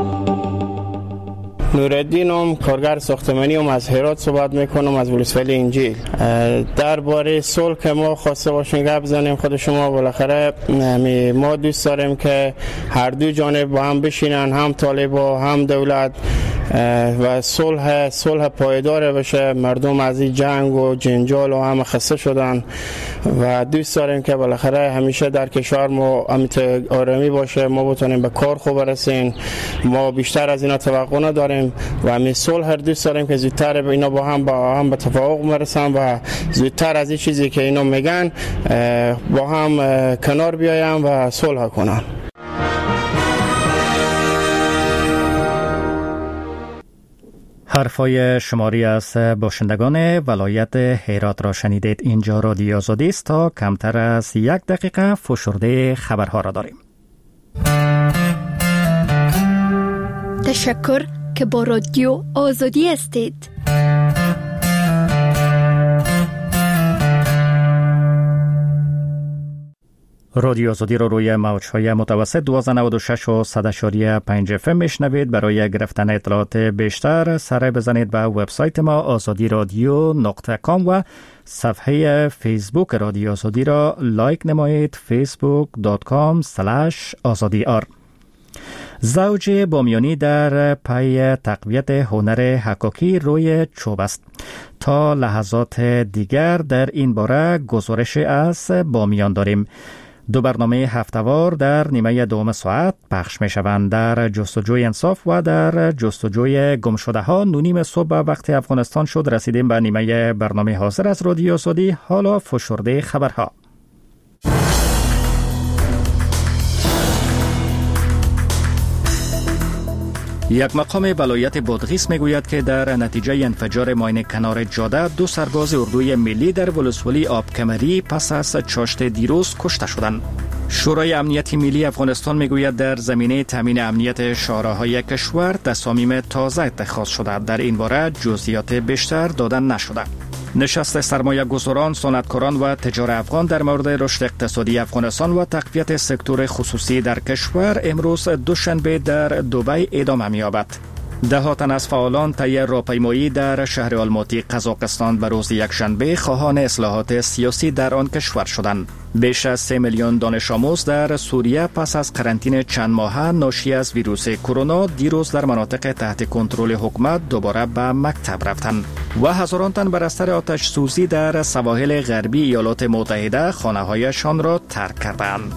نورالدینم، کارگر ساختمانی از هرات صحبت میکنم، از ولسوالی انجیل. درباره صلح که ما خواسته باشیم گپ بزنیم خود شما. بالاخره ما دوست داریم که هر دو جانب با هم بشینن، هم طالبان هم دولت، و صلح پایدار بشه. مردم از این جنگ و جنجال و هم خسته شدن و دوست داریم که بالاخره همیشه در کشور ما آرامی باشه، ما بتونیم به کار خوب برسیم. ما بیشتر از اینا توقع نداریم و همین صلح دوست داریم که زودتر اینا با هم به توافق برسن و زودتر از این چیزی که اینا میگن با هم کنار بیایم و صلح کنن. حرفای شماری از باشندگان ولایت هرات را شنیدید. اینجا رادیو آزادی است. تا کمتر از 1 دقیقه فشرده خبرها را داریم. تشکر که با رادیو آزادی هستید. رادیو آزادی را روی موج‌های متوسط 1296 و 100.5 FM میشنوید. برای گرفتن اطلاعات بیشتر سر بزنید به وبسایت ما azadiradyo.com و صفحه فیسبوک رادیو آزادی را لایک نمایید facebook.com/azadiar. زوج بامیانی در پی تقویت هنر حکاکی روی چوب است. تا لحظات دیگر در این باره گزارش از بامیان داریم. 2 برنامه هفته‌وار در نیمه دوم ساعت پخش می شوند. در جستجوی انصاف و در جستجوی گمشده ها 9:30 صبح وقت افغانستان شد. رسیدیم به نیمه برنامه حاضر از رادیو آزادی. حالا فشرده خبرها. یک مقام ولایت بادغیس میگوید که در نتیجه انفجار ماین کنار جاده 2 سرباز اردوی ملی در ولسوالی آبکمری پس از چاشت دیروز کشته شدند. شورای امنیتی ملی افغانستان میگوید در زمینه تامین امنیت شهرهای کشور تصامیم تازه اتخاذ شده. در این باره جزئیات بیشتر داده نشده. نشست سرمایه گذاران، صنعتکاران و تجار افغان در مورد رشد اقتصادی افغانستان و تقویت سکتور خصوصی در کشور امروز دوشنبه در دبی ادامه می‌یابد. 10 تن از فعالان طی راهپیمایی در شهر آلماتی قزاقستان به روز یکشنبه خواهان اصلاحات سیاسی در آن کشور شدند. بیش از 3 میلیون دانش آموز در سوریه پس از قرنطینه چند ماهه ناشی از ویروس کرونا دیروز در مناطق تحت کنترل حکومت دوباره به مکتب رفتند و هزاران تن بر اثر آتش سوزی در سواحل غربی ایالات متحده خانه‌هایشان را ترک کردند.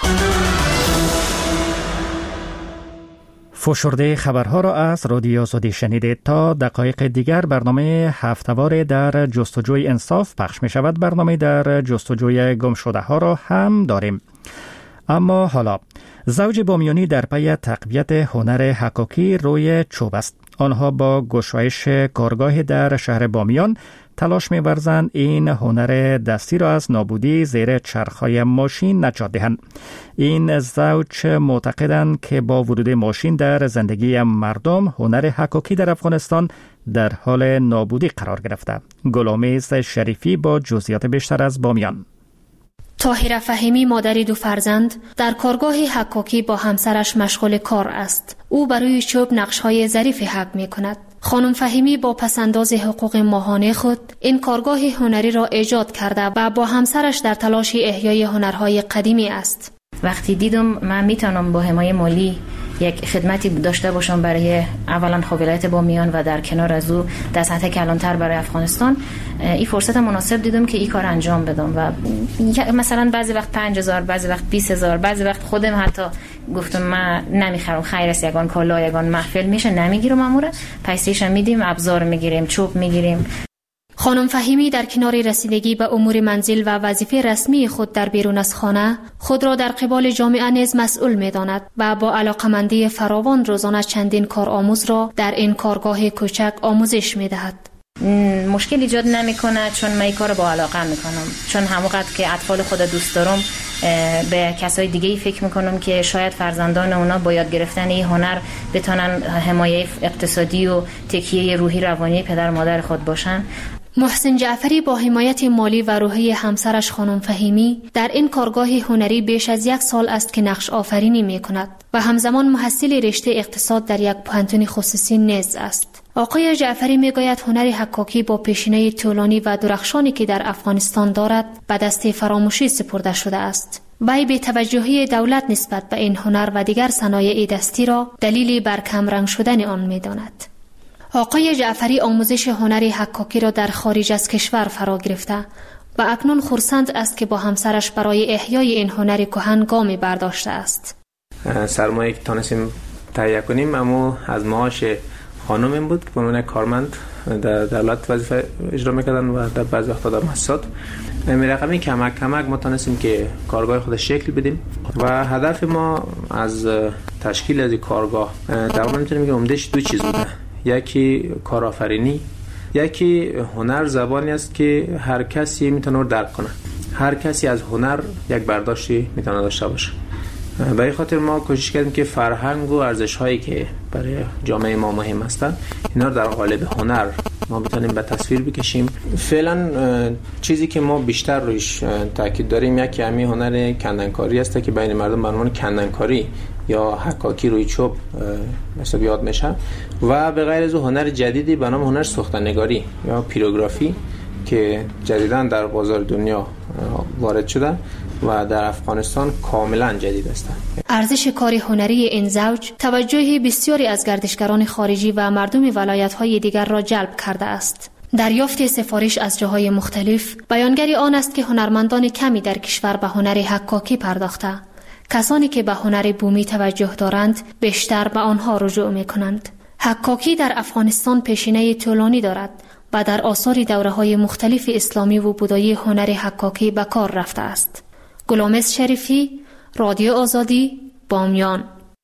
فشرده خبرها را از رادیو آزادی شنیدید. تا دقایق دیگر برنامه هفته‌وار در جستجوی انصاف پخش می شود. برنامه در جستجوی گمشده ها را هم داریم. اما حالا زوج بامیانی در پی تقویت هنر حکاکی روی چوب است. آنها با گشایش کارگاه در شهر بامیان تلاش می‌ورزند این هنر دستی را از نابودی زیر چرخ‌های ماشین نجات دهند. این زوج معتقدند که با ورود ماشین در زندگی مردم هنر حکاکی در افغانستان در حال نابودی قرار گرفته. گلامیز شریفی با جزئیات بیشتر از بامیان. طاهره فهیمی مادری 2 فرزند در کارگاه حکاکی با همسرش مشغول کار است. او برای چوب نقش‌های ظریف حک می‌کند. خانم فهیمی با پسنداز حقوق ماهانه خود این کارگاه هنری را ایجاد کرده و با همسرش در تلاش احیای هنرهای قدیمی است. وقتی دیدم من میتونم با حمایت مالی یک خدمتی داشته باشم برای اولا ولایت بامیان و در کنار از او در سطح کلانتر برای افغانستان، این فرصت مناسب دیدم که این کار انجام بدم و مثلا بعضی وقت 5000 بعضی وقت 20000 بعضی وقت خودم حتی گفتم من نمیخرم، خیر است یگان کالا یگان محفل میشه نمیگیرم، اموره پیسه‌اش میدیم، ابزار میگیریم، چوب میگیریم. خانم فهیمی در کنار رسیدگی به امور منزل و وظیفه رسمی خود در بیرون از خانه خود را در قبال جامعه نیز مسئول می‌داند و با علاقمندی فراوان روزانه چندین کارآموز را در این کارگاه کوچک آموزش می‌دهد. مشکل ایجاد نمی‌کنه چون من این کارو با علاقه می‌کنم، چون همونقدر که اطفال خود دوست دارم به کسای دیگه‌ای فکر می‌کنم که شاید فرزندان اونا با یاد گرفتن این هنر بتونن حمایت اقتصادی و تکیه روحی روانی پدر و مادر خود باشن. محسن جعفری با حمایت مالی و روحی همسرش خانم فهیمی در این کارگاه هنری بیش از 1 سال است که نقش آفرینی می کند و همزمان محصل رشته اقتصاد در یک پانتون خصوصی نیز است. آقای جعفری می گوید هنر حکاکی با پیشینه طولانی و درخشانی که در افغانستان دارد به دست فراموشی سپرده شده است. وی به توجهی دولت نسبت به این هنر و دیگر صنایع دستی را دلیلی بر کم رنگ شدن آن می داند. آقای جعفری آموزش هنر حکاکی را در خارج از کشور فرا گرفته و اکنون خرسند است که با همسرش برای احیای این هنر کهن گامی برداشته است. سرمایه که تانستیم تهیه کنیم اما از معاش خانمم بود که به عنوان کارمند در دولت وظیفه اجرا میکردن و در بعضی وقتا در مؤسسات. رقمی کمک ما تانستیم که کارگاه خود شکل بدیم و هدف ما از تشکیل از کارگاه تقریبا میتونیم که عمدهش 2 چیز بوده. یکی کارآفرینی، یکی هنر زبانی است که هر کسی میتونه درک کنه. هر کسی از هنر یک برداشتی میتونه داشته باشه. به این خاطر ما کوشش کردیم که فرهنگ و ارزش هایی که برای جامعه ما مهم هستند اینا رو در قالب هنر ما بتونیم به تصویر بکشیم. فعلا چیزی که ما بیشتر رویش تاکید داریم یکی همین هنر کندنکاری است که بین مردم به عنوان کندنکاری یا حکاکی روی چوب مثلا یاد میشه و به غیر از هنر جدیدی به نام هنر سوختنگاری یا پیروگرافی که جدیداً در بازار دنیا وارد شده و در افغانستان کاملا جدید است. ارزش کار هنری این زوج توجه بسیاری از گردشگران خارجی و مردم ولایت‌های دیگر را جلب کرده است. دریافت سفارش از جاهای مختلف بیانگر آن است که هنرمندان کمی در کشور به هنر حکاکی پرداخته. کسانی که به هنر بومی توجه دارند بیشتر به آنها رجوع می‌کنند. حکاکی در افغانستان پیشینه طولانی دارد و در آثار دوره‌های مختلف اسلامی و بودایی هنر حکاکی به کار رفته است. گلامز شریفی، رادیو آزادی، بامیان.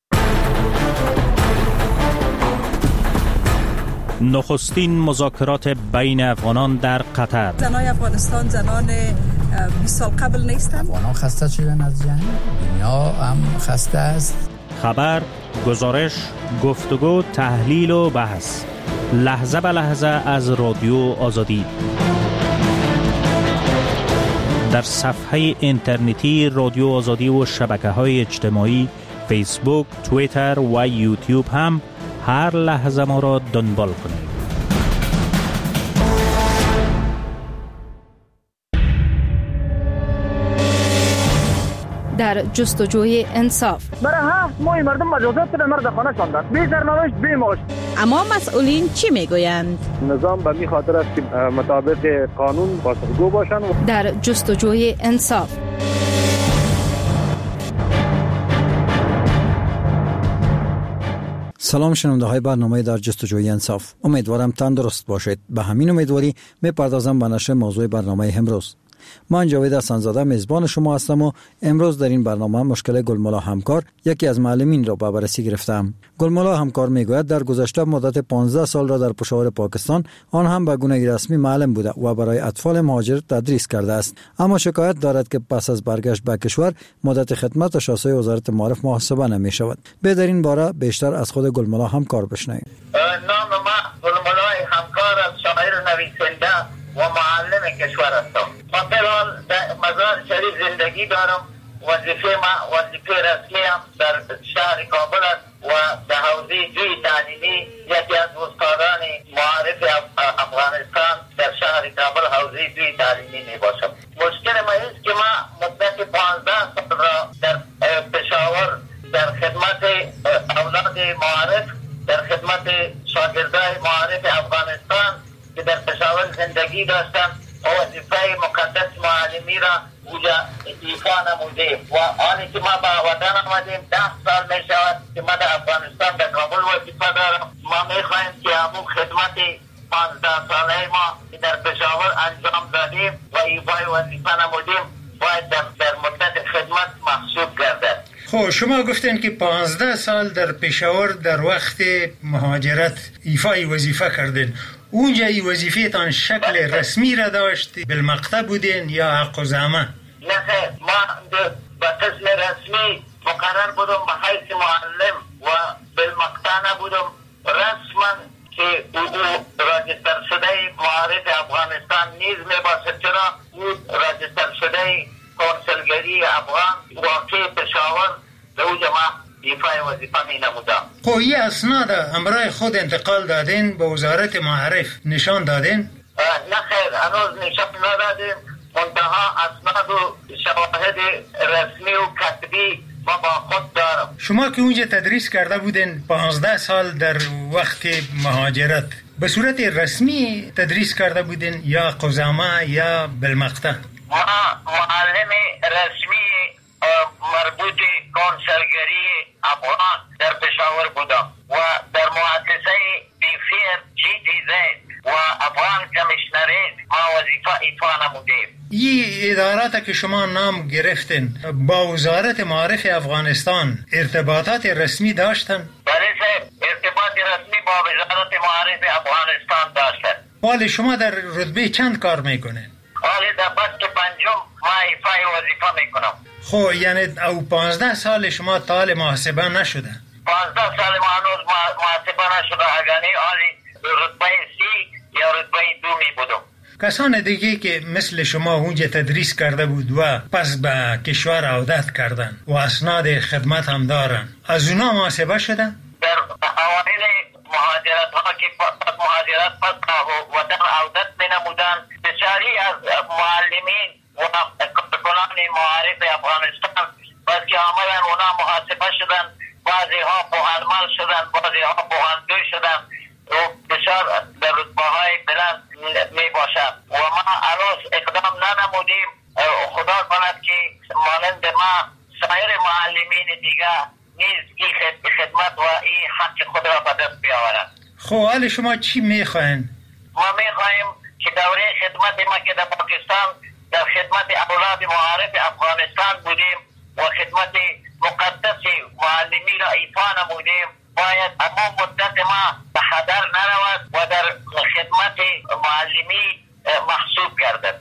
نخستین مذاکرات بین افغانان در قطر. زنان افغانستان زنان 20 سال قبل نیستند. افغانان خسته شدن از جنگ، دنیا هم خسته است. خبر، گزارش، گفتگو، تحلیل و بحث. لحظه به لحظه از رادیو آزادی. در صفحه اینترنتی رادیو آزادی و شبکه‌های اجتماعی فیسبوک، توییتر و یوتیوب هم هر لحظه ما را دنبال کنید. در جستجوی انصاف. برای 7 ماه مردم مجازات به مرد خانه شاندن، بی سرنوشت بی معاش. اما مسئولین چی میگویند؟ نظام به می خاطر است که مطابق قانون پاسخگو باشند. در جستجوی انصاف. سلام شنونده های برنامه در جستجوی انصاف. امیدوارم تندرست باشید. به همین امیدواری میپردازم به نشر موضوع برنامه امروز. من جاوید حسن‌زاده میزبان شما هستم و امروز در این برنامه مشکل گلملا همکار یکی از معلمین را به بررسی گرفتم. گلملا همکار میگوید در گذشته مدت 15 سال را در پشاور پاکستان آن هم به گونه رسمی معلم بوده و برای اطفال مهاجر تدریس کرده است، اما شکایت دارد که پس از برگشت به کشور مدت خدمت شاسه وزارت معارف محاسبه نمی شود. به در این باره بیشتر از خود گلملا همکار بشنویم. نام ما گلملا همکار از شاعر نویسنده و معلم کشور هستم. من فعلا در مزار شریف زندگی دارم. وظیفه رسمی هم در شهر کابل است و در حوزه جوی تعلیمی یکی از استادان معارف افغانستان در شهر کابل حوزه جوی تعلیمی می باشم. مشکل ما است که ما مدت 15 سال را در پشاور در خدمت اولاد معارف، در خدمت شاگردای معارف افغانستان که در پشاور زندگی داشتم و وظیفه مقدس معلمی را اونجا ایفا نمودیم و آنی که ما به وطن آمدیم 10 سال می شود که ما در افغانستان در کابل وظیفه دارم. ما می خواهیم که همون خدمت 15 ساله ما که در پشاور انجام دادیم و ایفای وظیفه نمودیم باید در مدت خدمت محسوب گردد. خب شما گفتین که 15 سال در پشاور در وقت مهاجرت ایفای وظیفه کردین. اونجا ای وظیفه‌تان شکل رسمی را داشت؟ بالمقطع بودین یا حق و زعمه؟ نه خیر، ما به قسم رسمی مقرر بودم به حیث معلم و بالمقطع نبودم. رسما که او راجستر شده معارف افغانستان نیز می باشد، چرا او راجستر شده کنسولگری افغان واقع پشاور در اوجا ما ایفای وظیفه می نمودم. خب این اسناد همراه خود انتقال دادین به وزارت معارف نشان دادین؟ نه خیر، هنوز نشان ندادیم. منتها اسناد و شواهد رسمی و کتبی ما با خود دارم. شما که اونجا تدریس کرده بودین 15 سال در وقت مهاجرت، به صورت رسمی تدریس کرده بودین یا قزامه یا بالمقطع؟ ما معلم رسمی مربوط کنسولگری افغان در پشاور بودم و در مؤسسه بیفیر GTZ و افغان کمیشنریت ما وظیفه ایفا نمودیم. این ادارات که شما نام گرفتین با وزارت معارف افغانستان ارتباطات رسمی داشتن؟ بله صاحب، ارتباط رسمی با وزارت معارف افغانستان داشته. حال شما در رتبه چند کار میکنه؟ حال در بست پنجم ما ایفای وظیفه میکنم. خب یعنی او 15 سال شما تا حال محاسبه نشده؟ 15 سال ما هنوز محاسبه نشده. اگرنی حالی رتبه 3 یا رتبه 2 می بودم. کسان دیگه که مثل شما اونجا تدریس کرده بود و پس به کشور عودت کردن و اسناد خدمت هم دارن، از اونا محاسبه شدن؟ در اوایل مهاجرت ها که مهاجرت پس وطن عودت می نمودن، بسیاری از معلمین و کارکنان معارف افغانستان پس که آمدن اونا محاسبه شدن، بعضی ها پوهنمل شدن، بعضی ها پوهندوی شدن و بسیار در رتبه های بلند می باشد و ما هنوز اقدام ننمودیم. خدا کند که مانند ما سایر معلمین دیگه نیز این خدمت و این حق خود را به دست بیاورند. خب حال شما چی میخواین؟ ما میخواهیم که دوره خدمت ما که در پاکستان در خدمت اولاد معارف افغانستان بودیم و خدمت مقدس معلمی را ایفا نمودیم، باید اما مدت ما به هدر نرود و در خدمت معلمی محسوب گردد.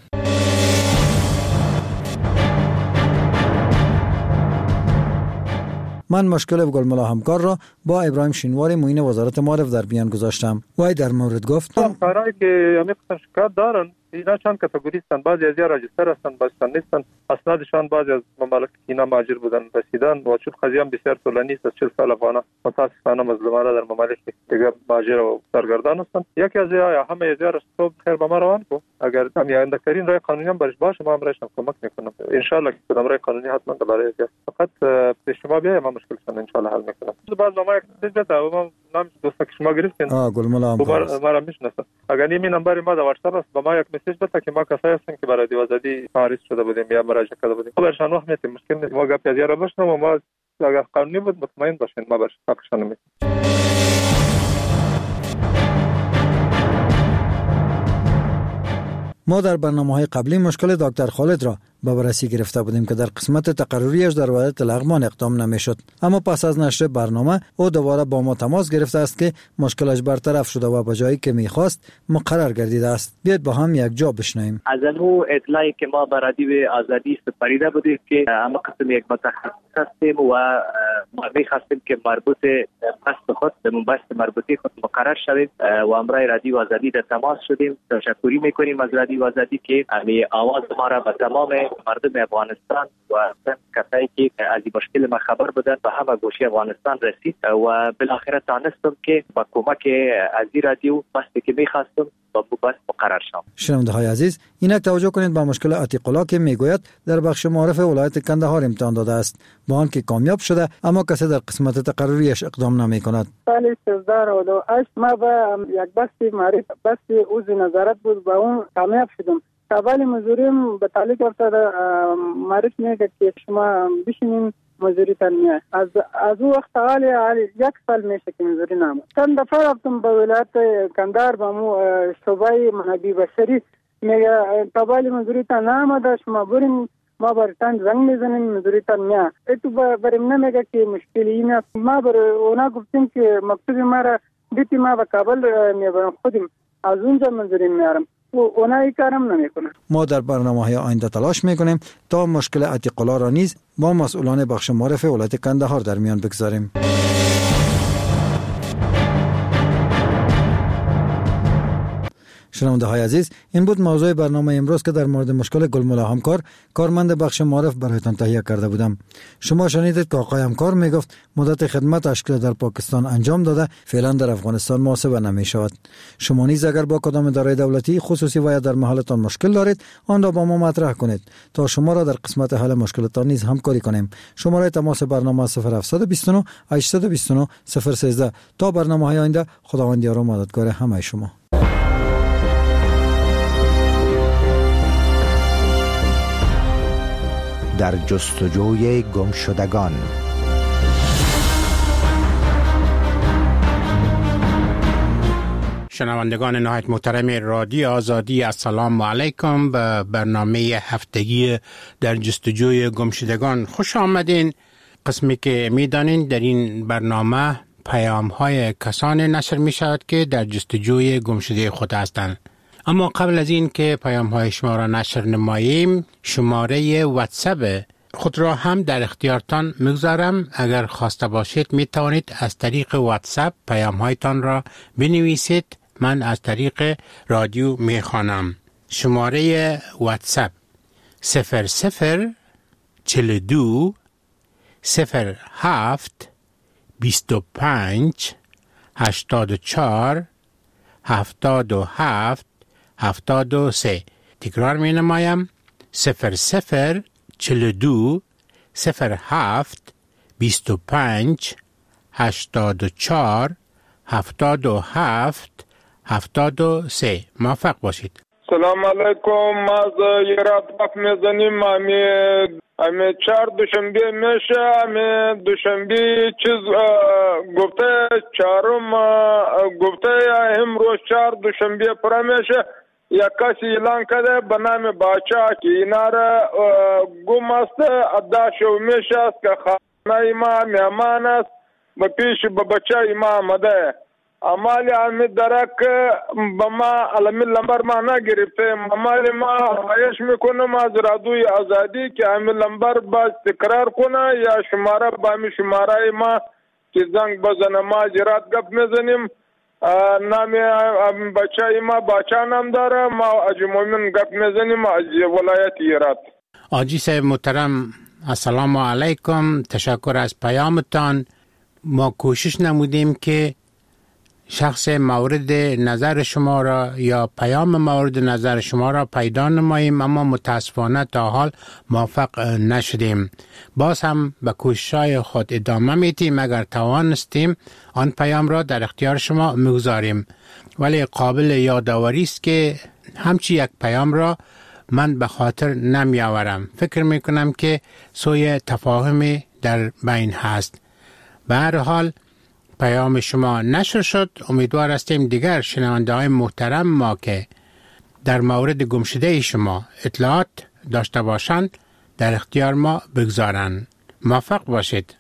من مشکل گلملا همکار را با ابراهیم شینواری معین وزارت معارف در میان گذاشتم. وی در مورد گفت کارهایی که همین قسم شکایت دارن اینا چند کاتگوری هستند. بعضی از راجستر هستند، بعضی نیستن. اسنادشان بعضی از ممالک اینا مهاجر بودن رسیدن و چون قضیه هم بسیار طولانی است، از 40 سال افغانا متاسفانه مظلومانه در ممالک دیگه مهاجر و سرگردان هستند. یکی از یا همه از را صبح خیر به ما روان کو. اگر هم آینده‌ترین راه قانونی هم برش باشه ما هم رایش کمک میکنم ان شاء الله که کدام راه قانونی حتما برای فقط به شما بیا ما مشکلشون ان شاء الله حل میکنم. بعد ما یک چیز ما نام دوست که شما گرفتین گلملا همکار ما را میشناسه. اگر این نمبر ما در واتساپ است با ما یک مسیج بده که ما کسایی هستیم که برای دیوزدی تعریض شده بودیم یا مراجعه کرده بودیم. برشان وقت میتیم مشکل نیست. ما گپ یارا بشنم و ما اگر قانونی بود مطمئن باشین ما برش حقشان میتیم. ما در برنامه‌های قبلی مشکل دکتر خالد را به بررسی گرفته بودیم که در قسمت تقرریش در وضعیت لغمان اقدام نمیشد، اما پس از نشر برنامه او دوباره با ما تماس گرفته است که مشکلش برطرف شده و به جایی که میخواست مقرر گردیده است. بیاید با هم یک جا بشنویم. از اون اطلاعی که ما به رادیو آزادی سپریده بودیم که اما قسم یک متخصص هستیم و ما می‌خواستیم که مربوط بحث خود به بحث مربوطی خود مقرر شویم و امرای رادیو آزادی در تماس شدیم. تشکری میکنیم از رادیو آزادی که امی آواز ما را به تمام مردم افغانستان و کسایی که از این مشکل ما خبر بودن به همه گوشه افغانستان رسید و بالاخره تانستم که با کمک از این رادیو بحثی که می‌خواستم با بحث مقرر شد. شنونده‌های عزیز، اینک توجه کنید به مشکل عتیق الله که میگوید در بخش معارف ولایت کندهار امتحان داده است، با آنکه کامیاب شده اما کسی در قسمت تقرریش اقدام نمی‌کند. سال 2008 ما با یک بحث معرفی بحث عضو نظارت بود با اون کامیاب شدم. اول مزوریم به تعلیق افتاده معرفی میگه که شما بشینین مزوری تنمیه از اون وقت حالی 1 سال میشه که مزوری نامه. چند دفعه رفتم به ولایت کندهار با مو شعبه منابع بشری میگه تبالی مزوری تا نامده شما برین ما برتان زنگ میزنیم مزوری تنمیه. ایتو بریم نمیگه که مشکلی این است. ما بر اونا گفتیم که مکتوب ما را بیتی ما به کابل میبرم خودیم از اونجا مزوری میارم. اونایی کارم نمیکنه. ما در برنامه‌های آینده تلاش میکنیم تا مشکل عتیق الله را نیز با مسئولان بخش معارف ولایت کندهار در میان بگذاریم. شنونده‌های عزیز، این بود موضوع برنامه امروز که در مورد مشکل گلملا همکار کارمند بخش معارف برایتان تهیه کرده بودم. شما شنیدید که آقای همکار میگفت مدت خدمتش که در پاکستان انجام داده فعلا در افغانستان محاسبه نمی‌شود. شما نیز اگر با کدام اداره دولتی خصوصی و یا در محلتان مشکل دارید آن را با ما مطرح کنید تا شما را در قسمت حل مشکلاتتان نیز همکاری کنیم. شماره تماس برنامه 0729 829 013. تا برنامه‌های آینده، خداوند یار و مددگار همه شما. در جستجوی گمشدگان. شنوندگان نهایت محترم رادیو آزادی، السلام علیکم به برنامه هفتگی در جستجوی گمشدگان خوش آمدین. قسمی که میدانین در این برنامه پیام های کسانی نشر می شود که در جستجوی گمشده خود هستند. اما قبل از این که پیام های شما را نشر نماییم، شماره واتساپ خود را هم در اختیارتان میگذارم. اگر خواسته باشید می توانید از طریق واتساپ پیام هایتان را بنویسید. من از طریق رادیو می خوانم. شماره واتساپ 0042 07 25 84 77 73. تکرار می نمایم 0042 07 25 84 77 73. موفق باشید. سلام علیکم. ما از ایراد گپ میزنیم. امی 4 دوشنبه میشه. امی دوشنبه چیز گفته چهارم گفته امروز 4 دوشنبه پر میشه. یک کسی اعلان کرده به نام باچا که اینا را گم است ادعا میشه است که خانه ما مهمان است به پیش به بچه ما آمده. امالی امی درک به ما علمی لمبر ما نگرفته. امالی ما خواهش میکنم از رادیوی آزادی که امی لمبر باز تکرار کنه یا شماره با امی شماره ما که زنگ بزنه. ما جرات گپ میزنیم. نامی بچه ما باچا نام داره. ما اجی مومن گپ میزنیم از ولایت ایرات. آجی صاحب محترم السلام علیکم. تشکر از پیامتان. ما کوشش نمودیم که شخص مورد نظر شما را یا پیام مورد نظر شما را پیدا نماییم، اما متاسفانه تا حال موفق نشدیم. باز هم به کوشش‌های خود ادامه میدیم. اگر توانستیم آن پیام را در اختیار شما میگذاریم، ولی قابل یادآوری است که همچی یک پیام را من به خاطر نمی آورم. فکر میکنم که سوی تفاهمی در بین هست. به هر حال پیام شما نشر شد. امیدوار هستیم دیگر شنونده های محترم ما که در مورد گمشده شما اطلاعات داشته باشند در اختیار ما بگذارند. موفق باشید.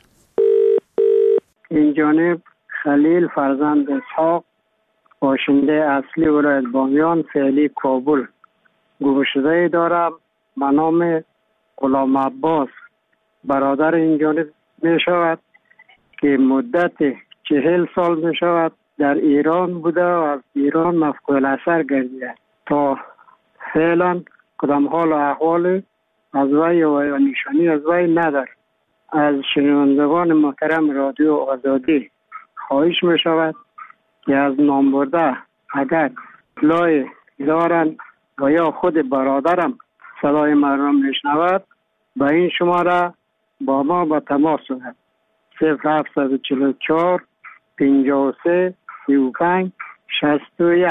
این جانب خلیل فرزند اسحاق، باشنده اصلی ولایت بامیان، فعلی کابل. گمشده دارم به نام غلام عباس. برادر این جانب می شود که مدت 40 سال می شود در ایران بوده و از ایران مفقود الاثر گردیده. تا فعلا کدام حال و احوال از وی و نشانی از وی ندار. از شنوندگان محترم رادیو آزادی خواهش می شود که از نام برده اگر اطلاع دارند و یا خود برادرم صدای من را می شنود به این شماره با ما به تماس شود. 0744 53 35 61.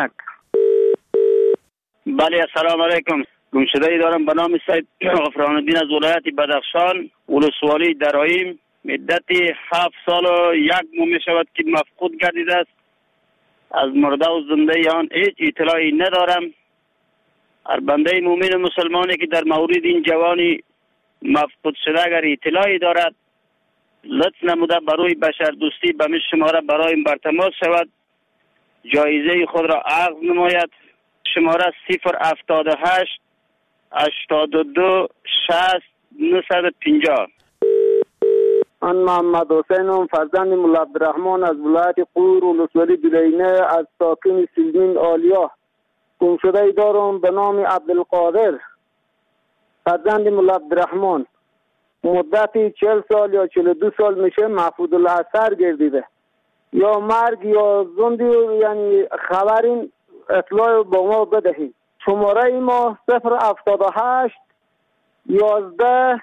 بله السلام علیکم. گمشده دارم به نام سید غفران الدین از ولایت بدخشان، ولسوالی درایم. مدت 7 سال و 1 ماه می شود که مفقود گردیده است. از مرده و زنده آن هیچ اطلاعی ندارم. هر بنده مومن مسلمانی که در مورد این جوانی مفقود شده اگر اطلاعی دارد لطف نموده برای بشر دوستی به می شماره برای بر تماس شود، جایزه خود را عرض نماید. شماره 078 82 60 950. من محمد حسینم، فرزند مولا عبدالرحمن از ولایت قور ولسوالی دلینه، از ساکن سلمین آلیا. گمشده دارم به نام عبدالقادر، فرزند مولا عبدالرحمن. مدتی 40 سال یا 42 سال میشه مفقود الاثر گردیده. یا مرگ یا زندی، یعنی خبرین اطلاع با ما بدهید. شماره ما 078 11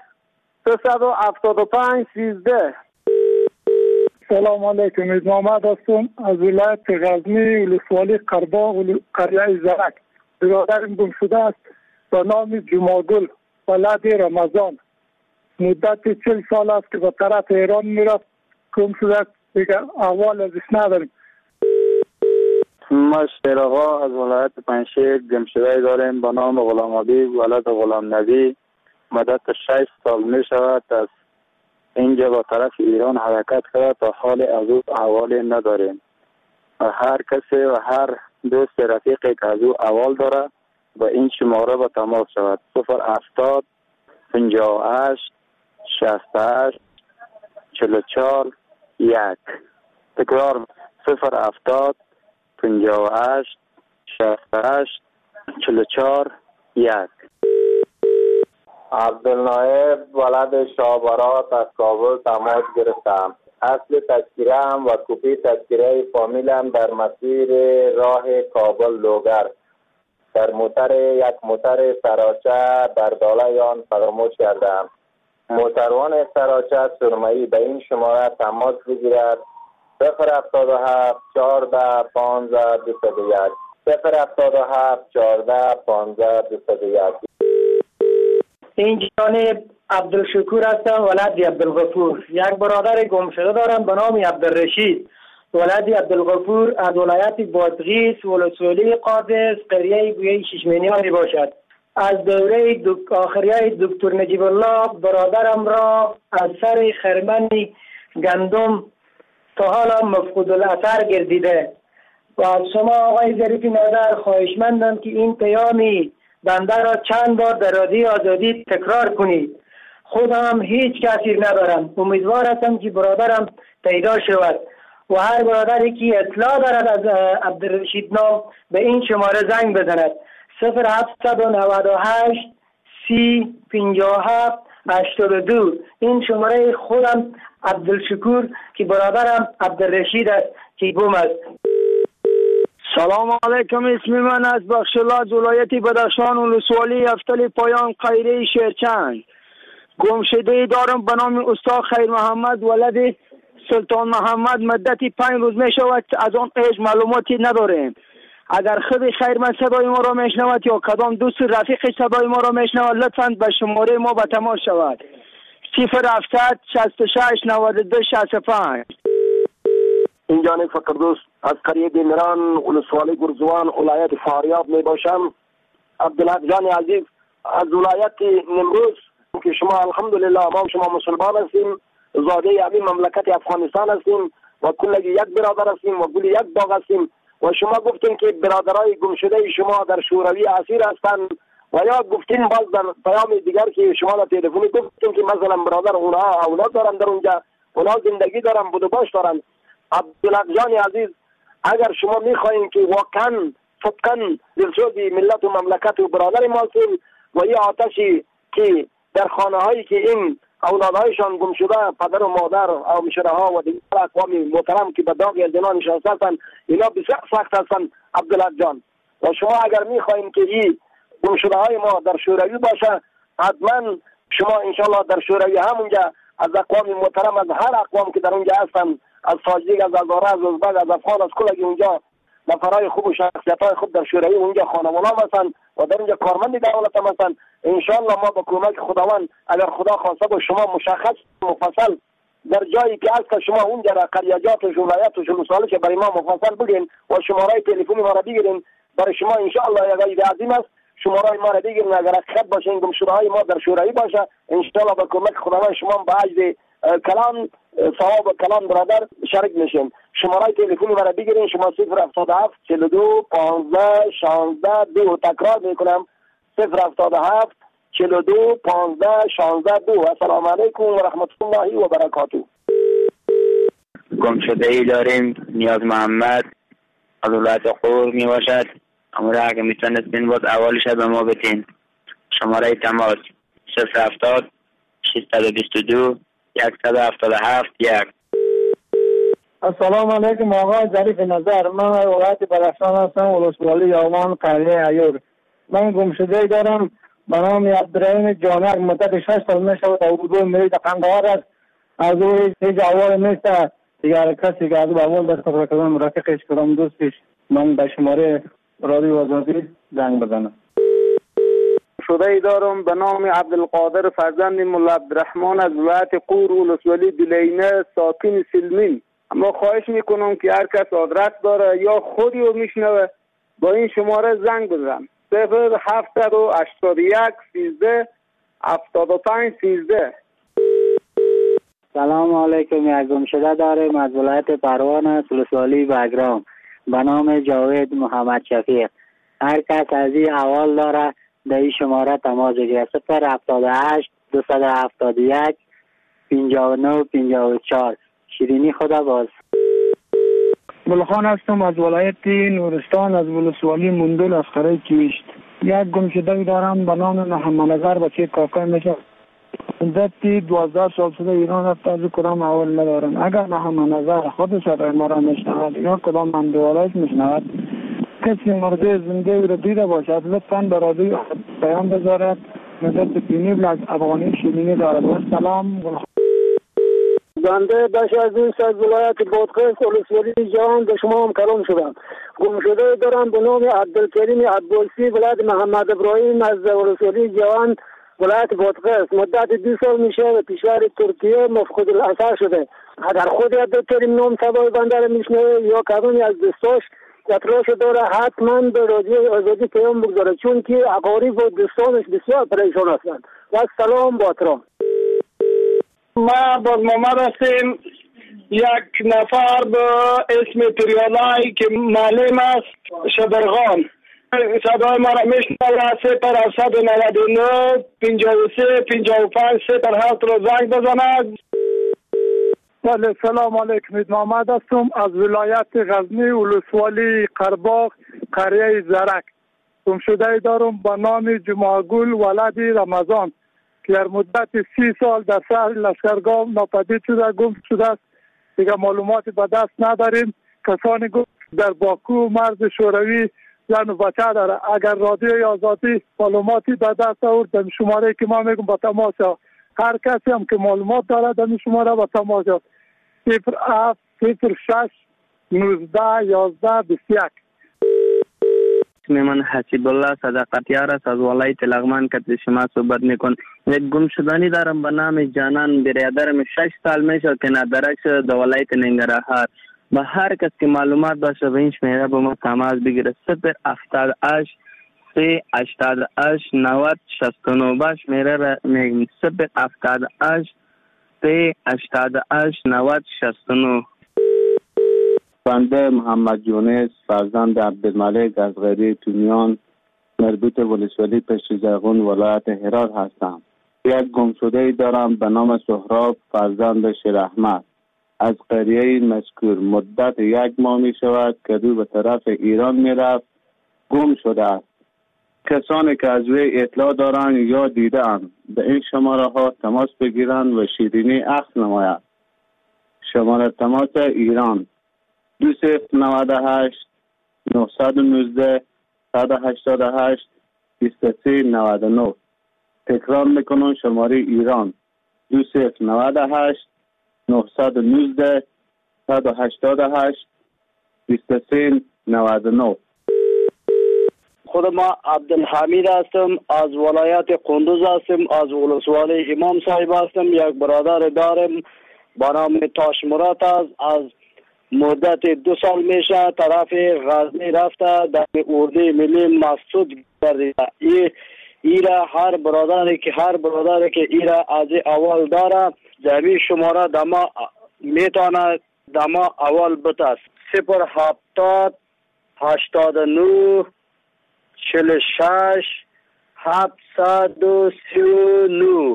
375 13. سلام علیکم. از محمد هستم از ولایت غزنی ولسوالی قرباغ قریه زرک. برادرم گم شده است به نام جمعگل ولد رمضان. مدت 40 سال است که به طرف ایران میرفت. گم شده است. دیگه احوال ازش نداریم. ما شیراغا از ولایت پنشیر گم شده داریم به نام غلام حبیب ولد غلام نبی. مدت 6 سال می شود از اینجا با طرف ایران حرکت کرده تا حال از او احوال نداریم و هر کسی و هر دوست رفیقی که از او احوال داره با این شماره با تماس شود 070 58 68 44 1. تکرار 070 58 68 44 1. عبدالنایب ولد شابرات از کابل تماس گرفتم. اصل تذکیره هم و کپی تذکیره فامیلم در مسیر راه کابل لوگر در یک موتر سراچه در داله آن فراموش کردم. موتروان سراچه سرمایی به این شماره تماس بگیرد 077 14 15 201 077 14 15 201. این جانب عبدالشکور هستم ولد عبدالغفور. یک برادر گم شده دارم به نام عبدالرشید ولد عبدالغفور از ولایت بادغیس ولسوالی قادس قریه گویه ششمینیان می باشد. از دوره آخریه دکتر نجیب الله برادرم را از سر خرمن گندم تا حالا مفقود الاثر گردیده و از شما آقای ظریف نظر خواهشمندم که این پیامی بنده را چند بار در رادیو آزادی تکرار کنید. خودم هیچ کسی ندارم. امیدوار هستم که برادرم پیدا شود و هر برادری که اطلاع دارد از عبدالرشید نام به این شماره زنگ بزند 0798 30 57 82. این شماره خودم عبدالشکور که برادرم عبدالرشید است که گم است. سلام علیکم. اسم من از بخشالله ولایت بدخشان ولسوالی افتل پایان قیره شیرچند. گمشده دارم به نام استاد خیر محمد ولد سلطان محمد. مدت 5 روز می شود از آن هیچ معلوماتی نداریم. اگر خود خیر من صدای ما را میشنود یا کدام دوست رفیق صدای ما را میشنود لطفاً به شماره ما به تماس شود 0700 66 92 65. این جانب فقردوست از قریه دیمران ولسوالی گرزوان ولایت فاریاب می باشم. عبدالحق جان عزیز از ولایت نمروز که شما الحمدلله ما شما مسلمان هستیم زاده همین مملکت افغانستان هستیم و کلگی یک برادر هستیم و کلی یک باغ هستیم و شما گفتین که برادرای گمشده شما در شوروی اسیر هستند و یا گفتین باز در پیام دیگر که شما در تلفنی گفتین که مثلا برادر اونها اولاد دارن در اونجا اونها زندگی دارن بود و باش دارن. عبدالحق جان عزیز اگر شما میخواین که واقعا صدقا دلسوز ملت و مملکت و برادر ما هستیم و یه آتشی که در خانه هایی که این اولادهایشان گم شده پدر و مادر او مشره ها و دیگر اقوام محترم که به داغ زندان نشسته هستند اینا بسیار سخت هستند عبدالحق جان و شما اگر میخواین که این گم شده های ما در شوروی باشه حتما شما انشالله در شوروی همونجا از اقوام محترم از هر اقوام که در اونجا هستند از تاجیک از هزاره از ازبک از افغان از کلگی اونجا نفرای خوب و شخصیت های خوب در شوروی اونجا خانوانا هستند و در اونجا کارمند دولت هم هستند. انشالله ما با کمک خداوند اگر خدا خواسته با شما مشخص مفصل در جایی که از که شما اونجا را قریجات و ولایت و ولسوالی برای ما مفصل بگین و شماره تلفنی ما را بگیرین برای شما انشالله یک عید عظیم است. شماره ما را بگیرین اگر حقیقت باشه این گمشده های ما در شوروی باشه انشالله با کمک خداوند شما به عجز کلام ثواب کلام برادر شرک میشین. شماره تلفنی مرا بگیرین شما 077 42 15 16 2. تکرار میکنم 077 42 15 16 2. السلام علیکم و رحمت الله و برکاته. گمشده ای داریم نیاز محمد از ولایت قور می باشد. اما را اگه میتونستین باز اولش به ما بتین. شماره تماس 070 622 177 1. السلام علیکم آقای ظریف نظر. من ولایت بدخشان هستم ولسوالی یامان قریه ایور. من گمشده دارم به نام عبدالرحیم جانک مدت 6 سال میشود اردو میرید قندهار است. از او هیچ احوال نیست دیگر کسی که از او اول دست خبر کردم رفیقش کردم دوستش من به شماره رادیو آزادی زنگ بزنم. شده ای دارم به نام عبدالقادر فرزند مولا عبدالرحمن از ولایت قور ولسوالی دلینه ساکن سلمین. اما خواهش میکنم که هر کس آدرس داره یا خودی رو میشنوه با این شماره زنگ بزن 0781 13 75 13. سلام علیکم. یک گمشده داریم از ولایت پروان سلسوالی بگرام به نام جاوید محمد شفیق. هر کس از این احوال داره در این شماره تماس بگیره. 078 271 59 54. شیرینی خدا باز. گلخان هستم از ولایت نورستان از ولسوالی مندل از قریه کیشت. یک گمشده دارم به نام محمد نظر بچه کاکا میشه. مدتی 12 سال شده ایران رفت، از کدام اول ندارم. اگر محمد نظر خودش را ما را میشنود یا کدام من دوالایش میشنود، کسی مرده زنده را دیده باشد لطفاً به رادیو پیام بذارد. مدت پینیبل از افغانی شیرینی دارد. و سلام. بنده بخش عزیز از ولایت بادغیس ولسوالی جوان به شما هم کلام شدم. گمشده دارم به نام عبدالکریم عبدالسی ولایت محمد ابراهیم از ولسوالی جوان ولایت بادغیس. مدت 2 سال میشه و کشور ترکیه مفقود الاثر شده. اگر خود عبدالکریم نام سبای بنده را میشنوه یا کدومی از دوستاش اطلاعش داره حتما به رادیو آزادی پیام بگذاره، چون که اقارب و دوستانش بسیار پریشان هستند. و سلام با احترام. ما باز محمد هستیم. یک نفر به اسم تریالای که معلم است شبرغان صدای ما را میشنوه. 099 53 55 07 را زنگ بزند. بله سلام علیکم. محمد هستم از ولایت غزنی ولسوالی قرباغ قریه زرک. گمشده دارم به نام جمعه‌گل ولد رمضان که در مدت 30 سال در شهر لشکرگاه ناپدید شده، گم شده است. دیگه معلوماتی به دست نداریم. کسانی گم در باکو مرز شوروی زن و بچه داره. اگر رادیوی آزادی معلوماتی به دست آورد در شماره که ما میگم با تماس شد. هر کسی هم که معلومات داره در شماره با تماس شد. 07 06 19 11 21. من حسیب الله صداقتیار است از ولایت لغمان که شما صحبت میکن. یک گمشدگی دارم به نام جانان برادرم 6 سال میشه که ندرک شده در ولایت ننگرهار. به هر کس که معلومات داشته به این شمیره با ما تماس بگیره. 078 388 90 69. باش میره را میگم 078 388 90 69. بنده محمد یونس فرزند عبدالملک از قریه تومیان مربوط ولسوالی پشت زرغون ولایت هرات هستم. یک گمشده دارم به نام سهراب فرزند شیر احمد از قریه مذکور. مدت 1 ماه می شود که دو به طرف ایران می رفت، گم شده است. کسانی که از وی اطلاع دارند یا دیدند به این شماره ها تماس بگیرند و شیرینی اخذ نماید. شماره تماس ایران 2098 919 188 2399. تکرار میکنم شماره ایران 2098 919 188 2399. خود ما عبدالحمید هستم از ولایت قندوز هستم، از ولسوالی امام صاحب هستم. یک برادر دارم با نام تاش مراد است. از مدت 2 سال میشه طرف غزنی رفته در اردوی ملی مسعود گردیده. ایرا هر برادری که ایرا از اول داره زمین شماره دما میتونه دما اول بتاست. 070 89 46 739.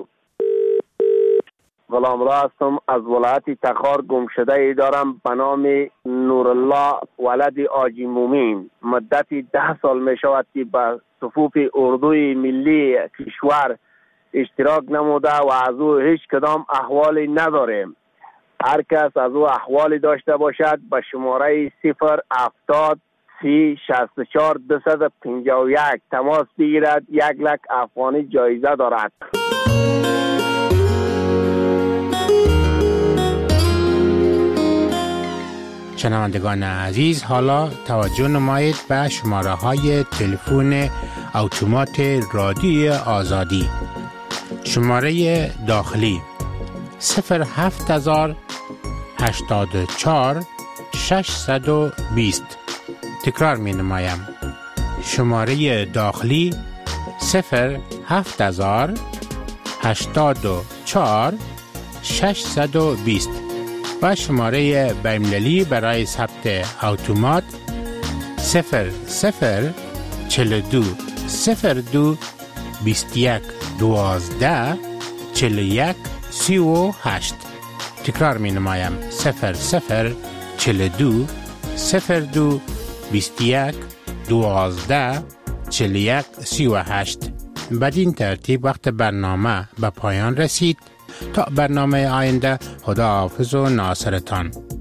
غلام را هستم از ولایت تخار. گمشده ای دارم به نام نورالله ولد آجی مومین. مدتی 10 سال می شود که به صفوف اردوی ملی کشور اشتراک نموده و از او هیچ کدام احوالی نداریم. هر کس از او احوالی داشته باشد به شماره 070 364 251 تماس بگیرد. 1 لک افغانی جایزه دارد. شنوندگان عزیز، حالا توجه نمایید به شماره های تلفن اتومات رادیوی آزادی. شماره داخلی 07000 84 620. تکرار می نمایم. شماره داخلی 07000 84 620 و شماره بین‌المللی برای ثبت اتومات 0042 02 21 12 41 38. تکرار می نمایم 0042 02 21 12 41 38. بدین ترتیب وقت برنامه به پایان رسید. تا برنامه آینده خداحافظ و ناصرتان.